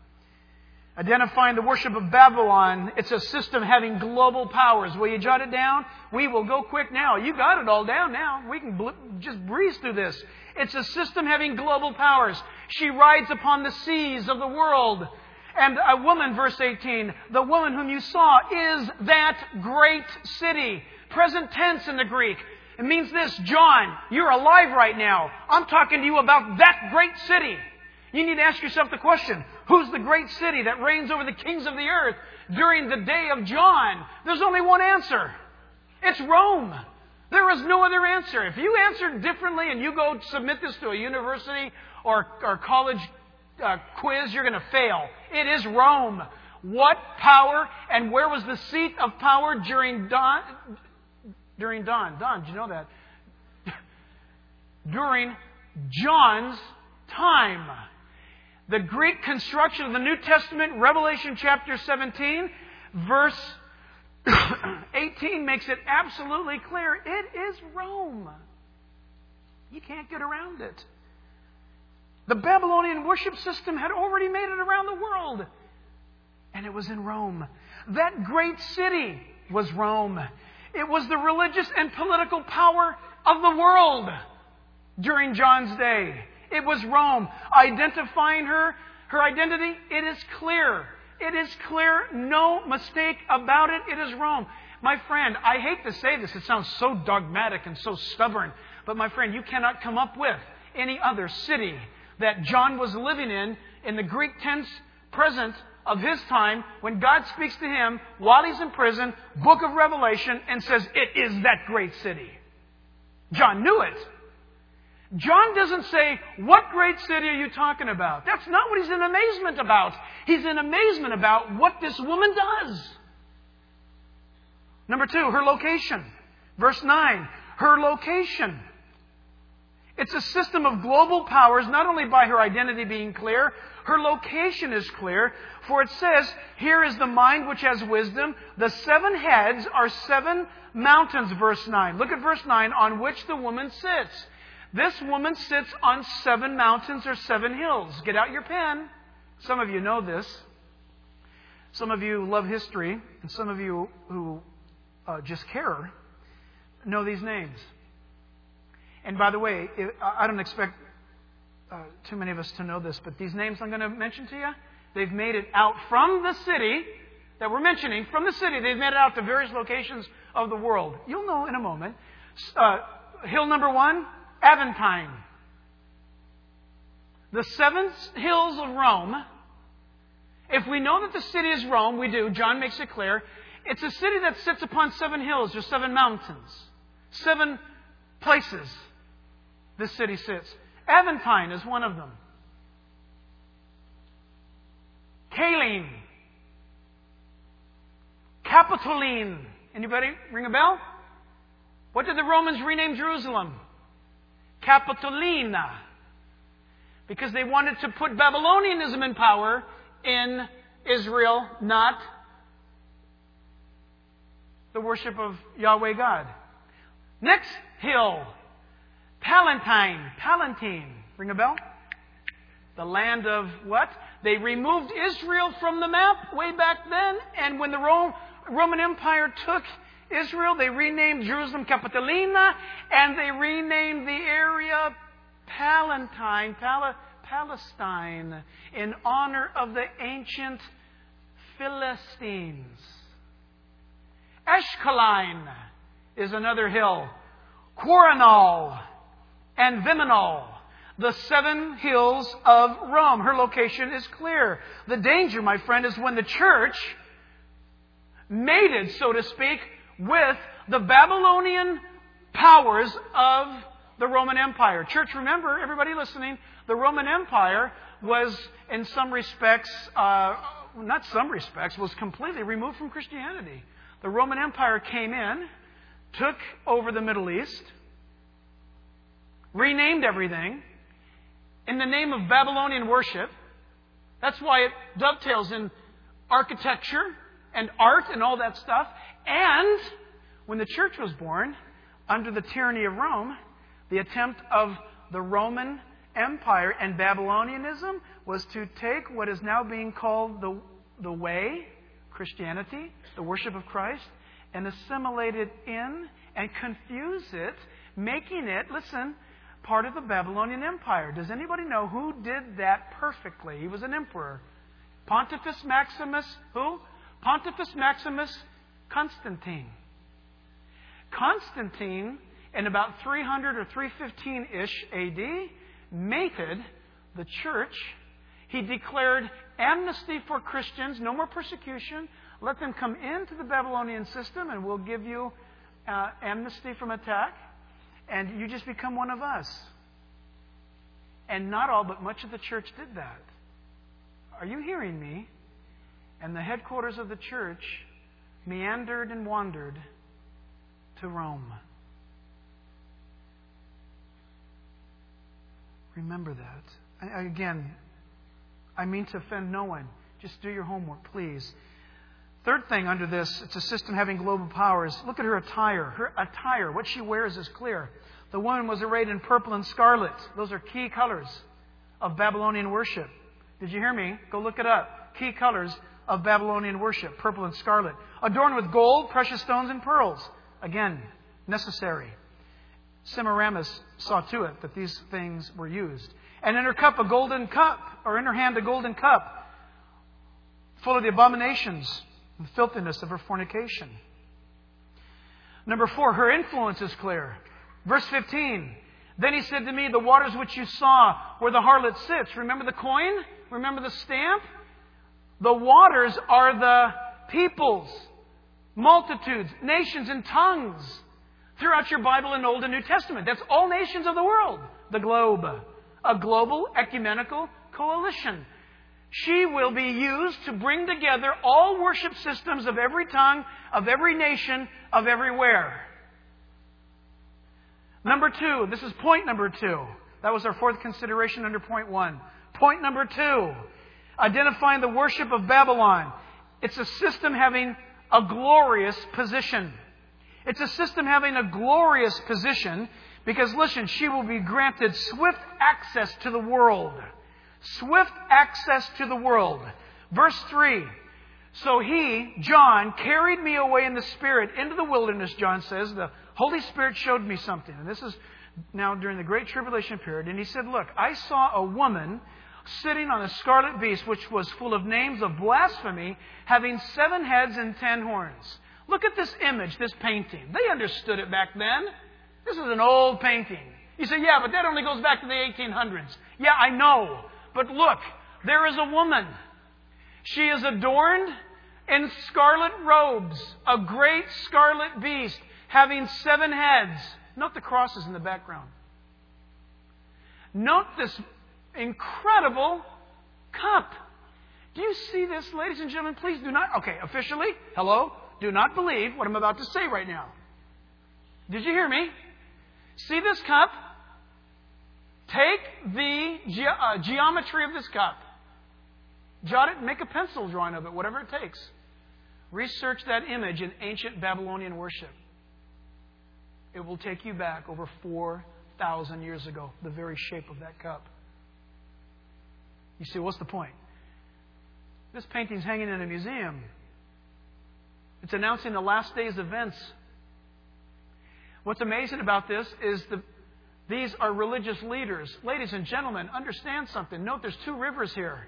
Identifying the worship of Babylon, it's a system having global powers. Will you jot it down? We will go quick now. You got it all down now. We can bl- just breeze through this. It's a system having global powers. She rides upon the seas of the world. And a woman, verse eighteen, the woman whom you saw is that great city. Present tense in the Greek. It means this, John, you're alive right now. I'm talking to you about that great city. You need to ask yourself the question, who's the great city that reigns over the kings of the earth during the day of John? There's only one answer. It's Rome. There is no other answer. If you answer differently and you go submit this to a university or, or college uh, quiz, you're going to fail. It is Rome. What power and where was the seat of power during Don? During Don. Don, did you know that? During John's time. The Greek construction of the New Testament, Revelation chapter seventeen, verse eighteen makes it absolutely clear. It is Rome. You can't get around it. The Babylonian worship system had already made it around the world. And it was in Rome. That great city was Rome. It was the religious and political power of the world during John's day. It was Rome. Identifying her, her identity, it is clear. It is clear, no mistake about it. It is Rome. My friend, I hate to say this. It sounds so dogmatic and so stubborn. But my friend, you cannot come up with any other city that John was living in, in the Greek tense present of his time, when God speaks to him while he's in prison, book of Revelation, and says, it is that great city. John knew it. John doesn't say, what great city are you talking about? That's not what he's in amazement about. He's in amazement about what this woman does. Number two, her location. Verse nine, her location. It's a system of global powers, not only by her identity being clear, her location is clear. For it says, here is the mind which has wisdom. The seven heads are seven mountains, verse nine. Look at verse nine, on which the woman sits. This woman sits on seven mountains or seven hills. Get out your pen. Some of you know this. Some of you love history, and some of you who uh, just care know these names. And by the way, I don't expect uh, too many of us to know this, but these names I'm going to mention to you, they've made it out from the city that we're mentioning, from the city. They've made it out to various locations of the world. You'll know in a moment. Uh, hill number one, Aventine. The seven hills of Rome. If we know that the city is Rome, we do. John makes it clear. It's a city that sits upon seven hills or seven mountains. Seven places this city sits. Aventine is one of them. Kaline. Capitoline. Anybody ring a bell? What did the Romans rename Jerusalem? Capitolina. Because they wanted to put Babylonianism in power in Israel, not the worship of Yahweh God. Next hill, Palatine. Palatine. Ring a bell? The land of what? They removed Israel from the map way back then, and when the Rome, Roman Empire took Israel, they renamed Jerusalem Capitolina, and they renamed the area Palatine, Pal- Palestine, in honor of the ancient Philistines. Eshkaline is another hill. Quaranal and Viminal, the seven hills of Rome. Her location is clear. The danger, my friend, is when the church mated, so to speak, with the Babylonian powers of the Roman Empire. Church, remember, everybody listening, the Roman Empire was, in some respects, uh, not some respects, was completely removed from Christianity. The Roman Empire came in, took over the Middle East, renamed everything in the name of Babylonian worship. That's why it dovetails in architecture and art and all that stuff. And when the church was born, under the tyranny of Rome, the attempt of the Roman Empire and Babylonianism was to take what is now being called the, the way, Christianity, the worship of Christ, and assimilate it in and confuse it, making it, listen, part of the Babylonian Empire. Does anybody know who did that perfectly? He was an emperor. Pontifex Maximus, who? Pontifex Maximus Constantine. Constantine, in about three hundred or three fifteen-ish A D, mated the church. He declared amnesty for Christians, no more persecution. Let them come into the Babylonian system and we'll give you uh, amnesty from attack. And you just become one of us. And not all, but much of the church did that. Are you hearing me? And the headquarters of the church meandered and wandered to Rome. Remember that. I, again, I mean to offend no one. Just do your homework, please. Third thing under this, it's a system having global powers. Look at her attire. Her attire, what she wears is clear. The woman was arrayed in purple and scarlet. Those are key colors of Babylonian worship. Did you hear me? Go look it up. Key colors of Babylonian worship, purple and scarlet. Adorned with gold, precious stones, and pearls. Again, necessary. Semiramis saw to it that these things were used. And in her cup a golden cup, or in her hand a golden cup, full of the abominations and filthiness of her fornication. Number four, her influence is clear. Verse fifteen. Then he said to me, the waters which you saw where the harlot sits. Remember the coin? Remember the stamp? The waters are the peoples, multitudes, nations, and tongues throughout your Bible in Old and New Testament. That's all nations of the world. The globe. A global ecumenical coalition. She will be used to bring together all worship systems of every tongue, of every nation, of everywhere. Number two, this is point number two. That was our fourth consideration under point one. Point number two, identifying the worship of Babylon. It's a system having a glorious position. It's a system having a glorious position because, listen, she will be granted swift access to the world. Swift access to the world. Verse three. So he, John, carried me away in the Spirit into the wilderness, John says. The Holy Spirit showed me something. And this is now during the Great Tribulation period. And he said, look, I saw a woman sitting on a scarlet beast, which was full of names of blasphemy, having seven heads and ten horns. Look at this image, this painting. They understood it back then. This is an old painting. You say, yeah, but that only goes back to the eighteen hundreds. Yeah, I know. But look, there is a woman. She is adorned in scarlet robes, a great scarlet beast, having seven heads. Note the crosses in the background. Note this incredible cup. Do you see this, ladies and gentlemen? Please do not, okay, officially, hello, do not believe what I'm about to say right now. Did you hear me? See this cup? Take the ge- uh, geometry of this cup. Jot it, make a pencil drawing of it, whatever it takes. Research that image in ancient Babylonian worship. It will take you back over four thousand years ago, the very shape of that cup. You see, what's the point? This painting's hanging in a museum. It's announcing the last day's events. What's amazing about this is the these are religious leaders. Ladies and gentlemen, understand something. Note there's two rivers here.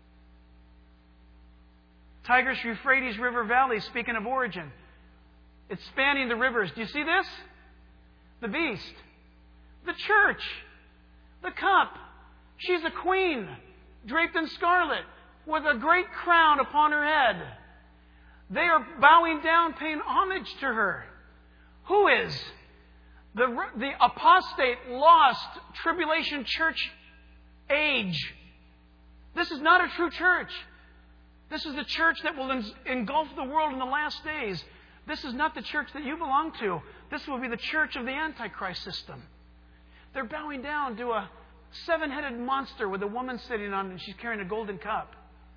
Tigris Euphrates River Valley, speaking of origin. It's spanning the rivers. Do you see this? The beast. The church. The cup. She's a queen, draped in scarlet, with a great crown upon her head. They are bowing down, paying homage to her. Who is? The, the apostate, lost, tribulation church age. This is not a true church. This is the church that will engulf the world in the last days. This is not the church that you belong to. This will be the church of the Antichrist system. They're bowing down to a seven-headed monster with a woman sitting on it and she's carrying a golden cup.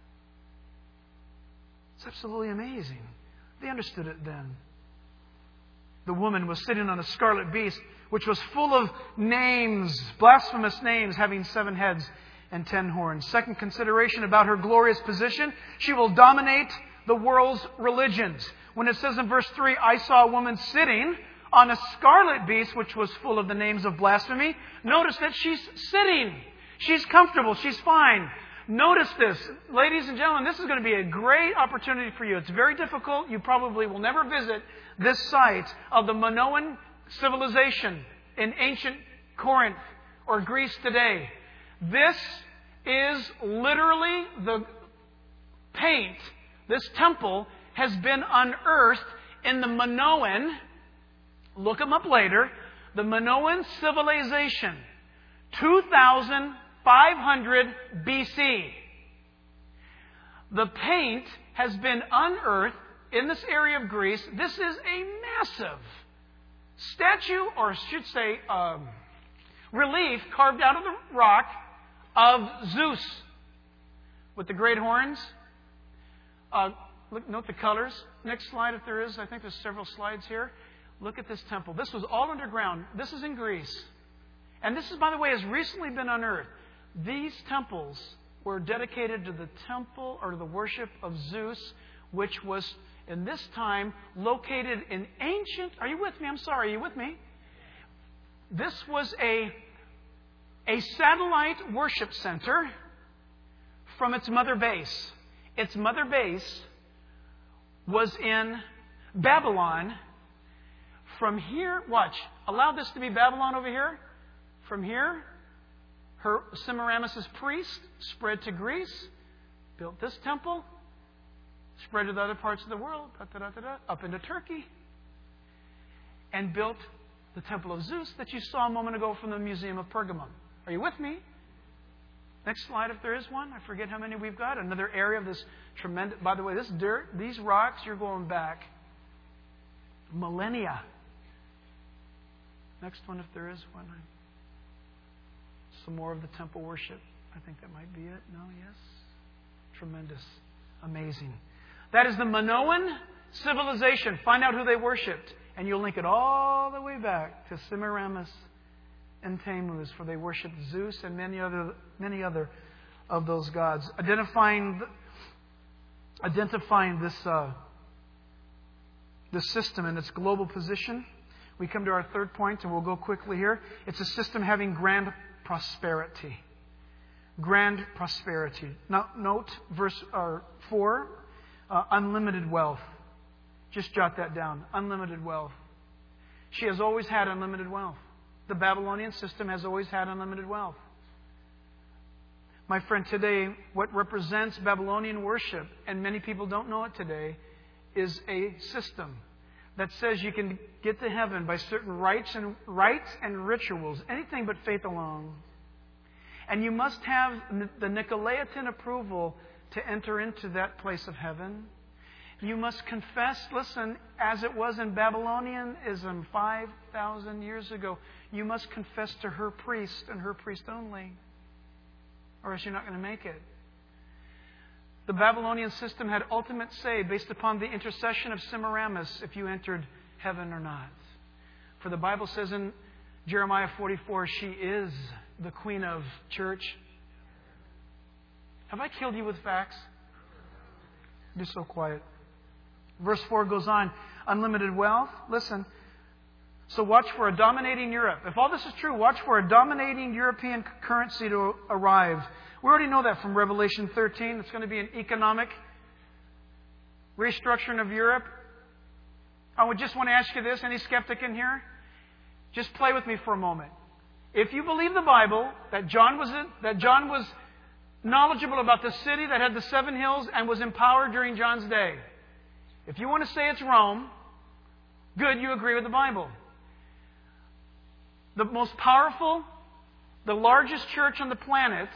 It's absolutely amazing. They understood it then. The woman was sitting on a scarlet beast, which was full of names, blasphemous names, having seven heads and ten horns. Second consideration about her glorious position, she will dominate the world's religions. When it says in verse three, I saw a woman sitting on a scarlet beast which was full of the names of blasphemy. Notice that she's sitting. She's comfortable. She's fine. Notice this. Ladies and gentlemen, this is going to be a great opportunity for you. It's very difficult. You probably will never visit this site of the Minoan civilization in ancient Corinth or Greece today. This is literally the paint. This temple has been unearthed in the Minoan, look them up later, the Minoan civilization, two thousand five hundred B C. The paint has been unearthed in this area of Greece. This is a massive statue, or I should say um, relief, carved out of the rock of Zeus with the great horns. Uh, look, note the colors. Next slide, if there is. I think there's several slides here. Look at this temple. This was all underground. This is in Greece. And this is, by the way, has recently been unearthed. These temples were dedicated to the temple or the worship of Zeus, which was, in this time, located in ancient... Are you with me? I'm sorry. Are you with me? This was a, a satellite worship center from its mother base. Its mother base was in Babylon. From here, watch, allow this to be Babylon over here. From here, her Semiramis' priest spread to Greece, built this temple, spread to the other parts of the world, da, da, da, da, up into Turkey, and built the temple of Zeus that you saw a moment ago from the Museum of Pergamum. Are you with me? Next slide, if there is one. I forget how many we've got. Another area of this tremendous... By the way, this dirt, these rocks, you're going back millennia. Next one, if there is one. Some more of the temple worship. I think that might be it. No, yes? Tremendous. Amazing. That is the Minoan civilization. Find out who they worshipped. And you'll link it all the way back to Semiramis and Tammuz, for they worshipped Zeus and many other many other of those gods. Identifying identifying this uh, this system and its global position, we come to our third point, and we'll go quickly here. It's a system having grand prosperity. Grand prosperity. Now, note verse uh, four, uh, unlimited wealth. Just jot that down. Unlimited wealth. She has always had unlimited wealth. The Babylonian system has always had unlimited wealth. My friend, today, what represents Babylonian worship, and many people don't know it today, is a system that says you can get to heaven by certain rites and rites and rituals, anything but faith alone. And you must have the Nicolaitan approval to enter into that place of heaven. You must confess, listen, as it was in Babylonianism five thousand years ago, you must confess to her priest and her priest only, or else you're not going to make it. The Babylonian system had ultimate say based upon the intercession of Semiramis if you entered heaven or not. For the Bible says in Jeremiah forty-four, she is the queen of church. Have I killed you with facts? You're so quiet. Verse four goes on, unlimited wealth. Listen, so watch for a dominating Europe. If all this is true, watch for a dominating European currency to arrive. We already know that from Revelation thirteen. It's going to be an economic restructuring of Europe. I would just want to ask you this, any skeptic in here? Just play with me for a moment. If you believe the Bible, that John was that John was knowledgeable about the city that had the seven hills and was empowered during John's day. If you want to say it's Rome, good, you agree with the Bible. The most powerful, the largest church on the planet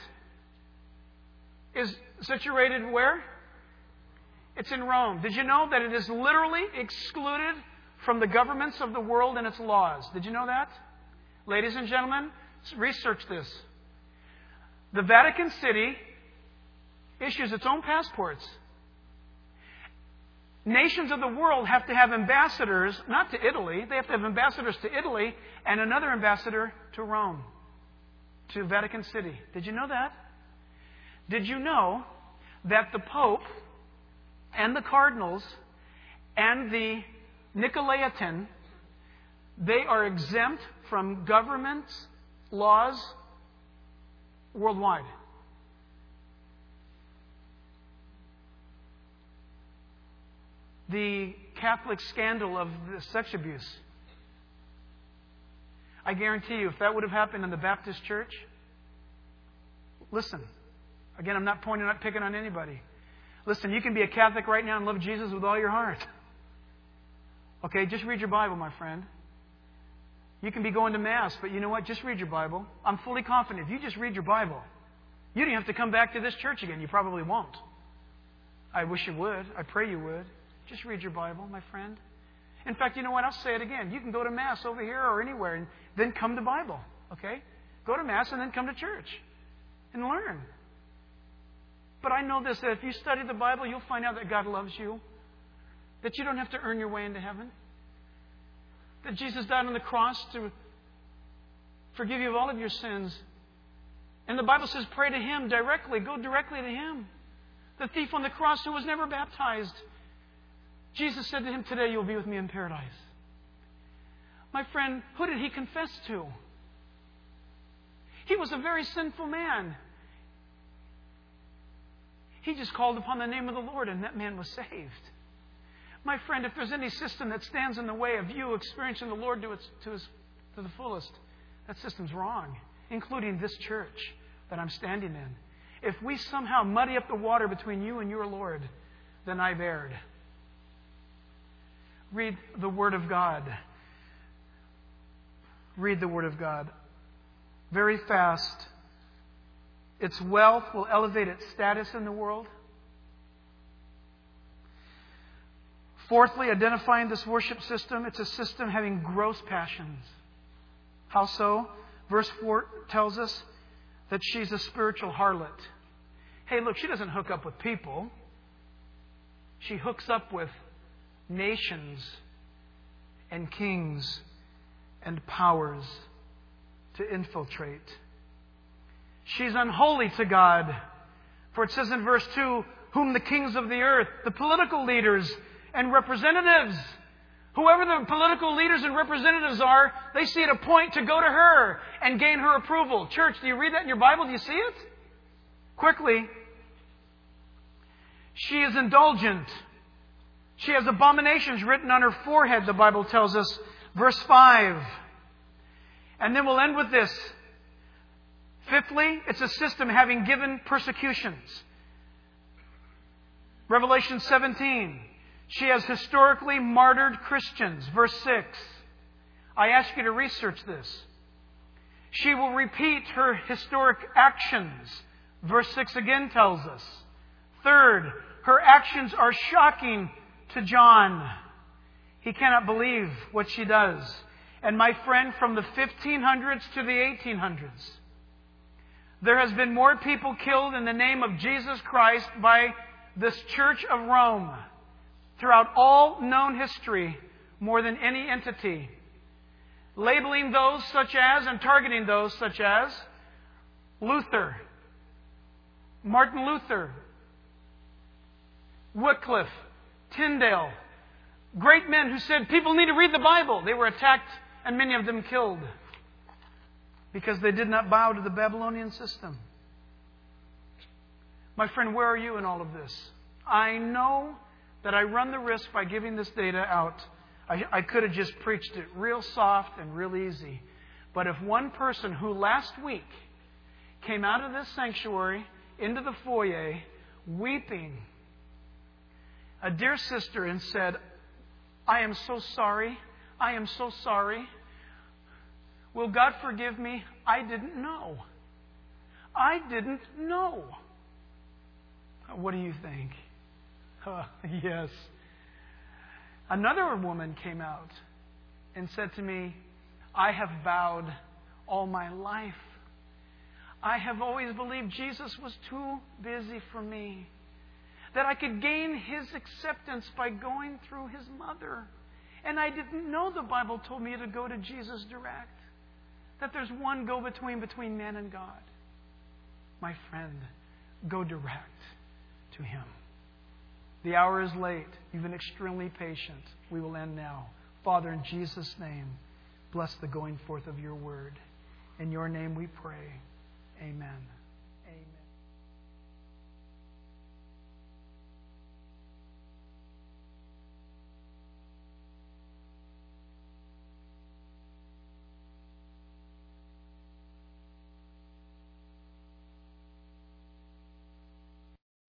is situated where? It's in Rome. Did you know that it is literally excluded from the governments of the world and its laws? Did you know that? Ladies and gentlemen, research this. The Vatican City issues its own passports. Nations of the world have to have ambassadors, not to Italy, they have to have ambassadors to Italy and another ambassador to Rome, to Vatican City. Did you know that? Did you know that the Pope and the Cardinals and the Nicolaitan, they are exempt from government laws worldwide? The Catholic scandal of the sex abuse. I guarantee you, if that would have happened in the Baptist church, listen, again, I'm not pointing, not picking on anybody. Listen, you can be a Catholic right now and love Jesus with all your heart. Okay, just read your Bible, my friend. You can be going to Mass, but you know what? Just read your Bible. I'm fully confident. If you just read your Bible, you don't have to come back to this church again. You probably won't. I wish you would. I pray you would. Just read your Bible, my friend. In fact, you know what? I'll say it again. You can go to Mass over here or anywhere and then come to Bible. Okay? Go to Mass and then come to church and learn. But I know this, that if you study the Bible, you'll find out that God loves you. That you don't have to earn your way into heaven. That Jesus died on the cross to forgive you of all of your sins. And the Bible says, pray to Him directly. Go directly to Him. The thief on the cross who was never baptized. Jesus said to him, today you'll be with me in paradise. My friend, who did He confess to? He was a very sinful man. He just called upon the name of the Lord and that man was saved. My friend, if there's any system that stands in the way of you experiencing the Lord to, its, to, his, to the fullest, that system's wrong, including this church that I'm standing in. If we somehow muddy up the water between you and your Lord, then I've erred. Read the Word of God. Read the Word of God. Very fast. Its wealth will elevate its status in the world. Fourthly, identifying this worship system, it's a system having gross passions. How so? Verse four tells us that she's a spiritual harlot. Hey, look, she doesn't hook up with people. She hooks up with nations and kings and powers to infiltrate. She's unholy to God. For it says in verse two, whom the kings of the earth, the political leaders and representatives, whoever the political leaders and representatives are, they see it a point to go to her and gain her approval. Church, do you read that in your Bible? Do you see it? Quickly. She is indulgent. She has abominations written on her forehead, the Bible tells us. Verse five. And then we'll end with this. Fifthly, it's a system having given persecutions. Revelation seventeen. She has historically martyred Christians. Verse six. I ask you to research this. She will repeat her historic actions. Verse six again tells us. Third, her actions are shocking to John. He cannot believe what she does. And my friend, from the fifteen hundreds to the eighteen hundreds, there has been more people killed in the name of Jesus Christ by this Church of Rome throughout all known history, more than any entity. Labeling those such as, and targeting those such as, Luther, Martin Luther, Wycliffe, Tyndale, great men who said people need to read the Bible. They were attacked and many of them killed because they did not bow to the Babylonian system. My friend, where are you in all of this? I know that I run the risk by giving this data out. I, I could have just preached it real soft and real easy. But if one person who last week came out of this sanctuary into the foyer weeping, a dear sister, and said, I am so sorry. I am so sorry. Will God forgive me? I didn't know. I didn't know. What do you think? Uh, yes. Another woman came out and said to me, I have vowed all my life. I have always believed Jesus was too busy for me. That I could gain His acceptance by going through His mother. And I didn't know the Bible told me to go to Jesus direct. That there's one go-between between man and God. My friend, go direct to Him. The hour is late. You've been extremely patient. We will end now. Father, in Jesus' name, bless the going forth of your word. In your name we pray. Amen. Amen.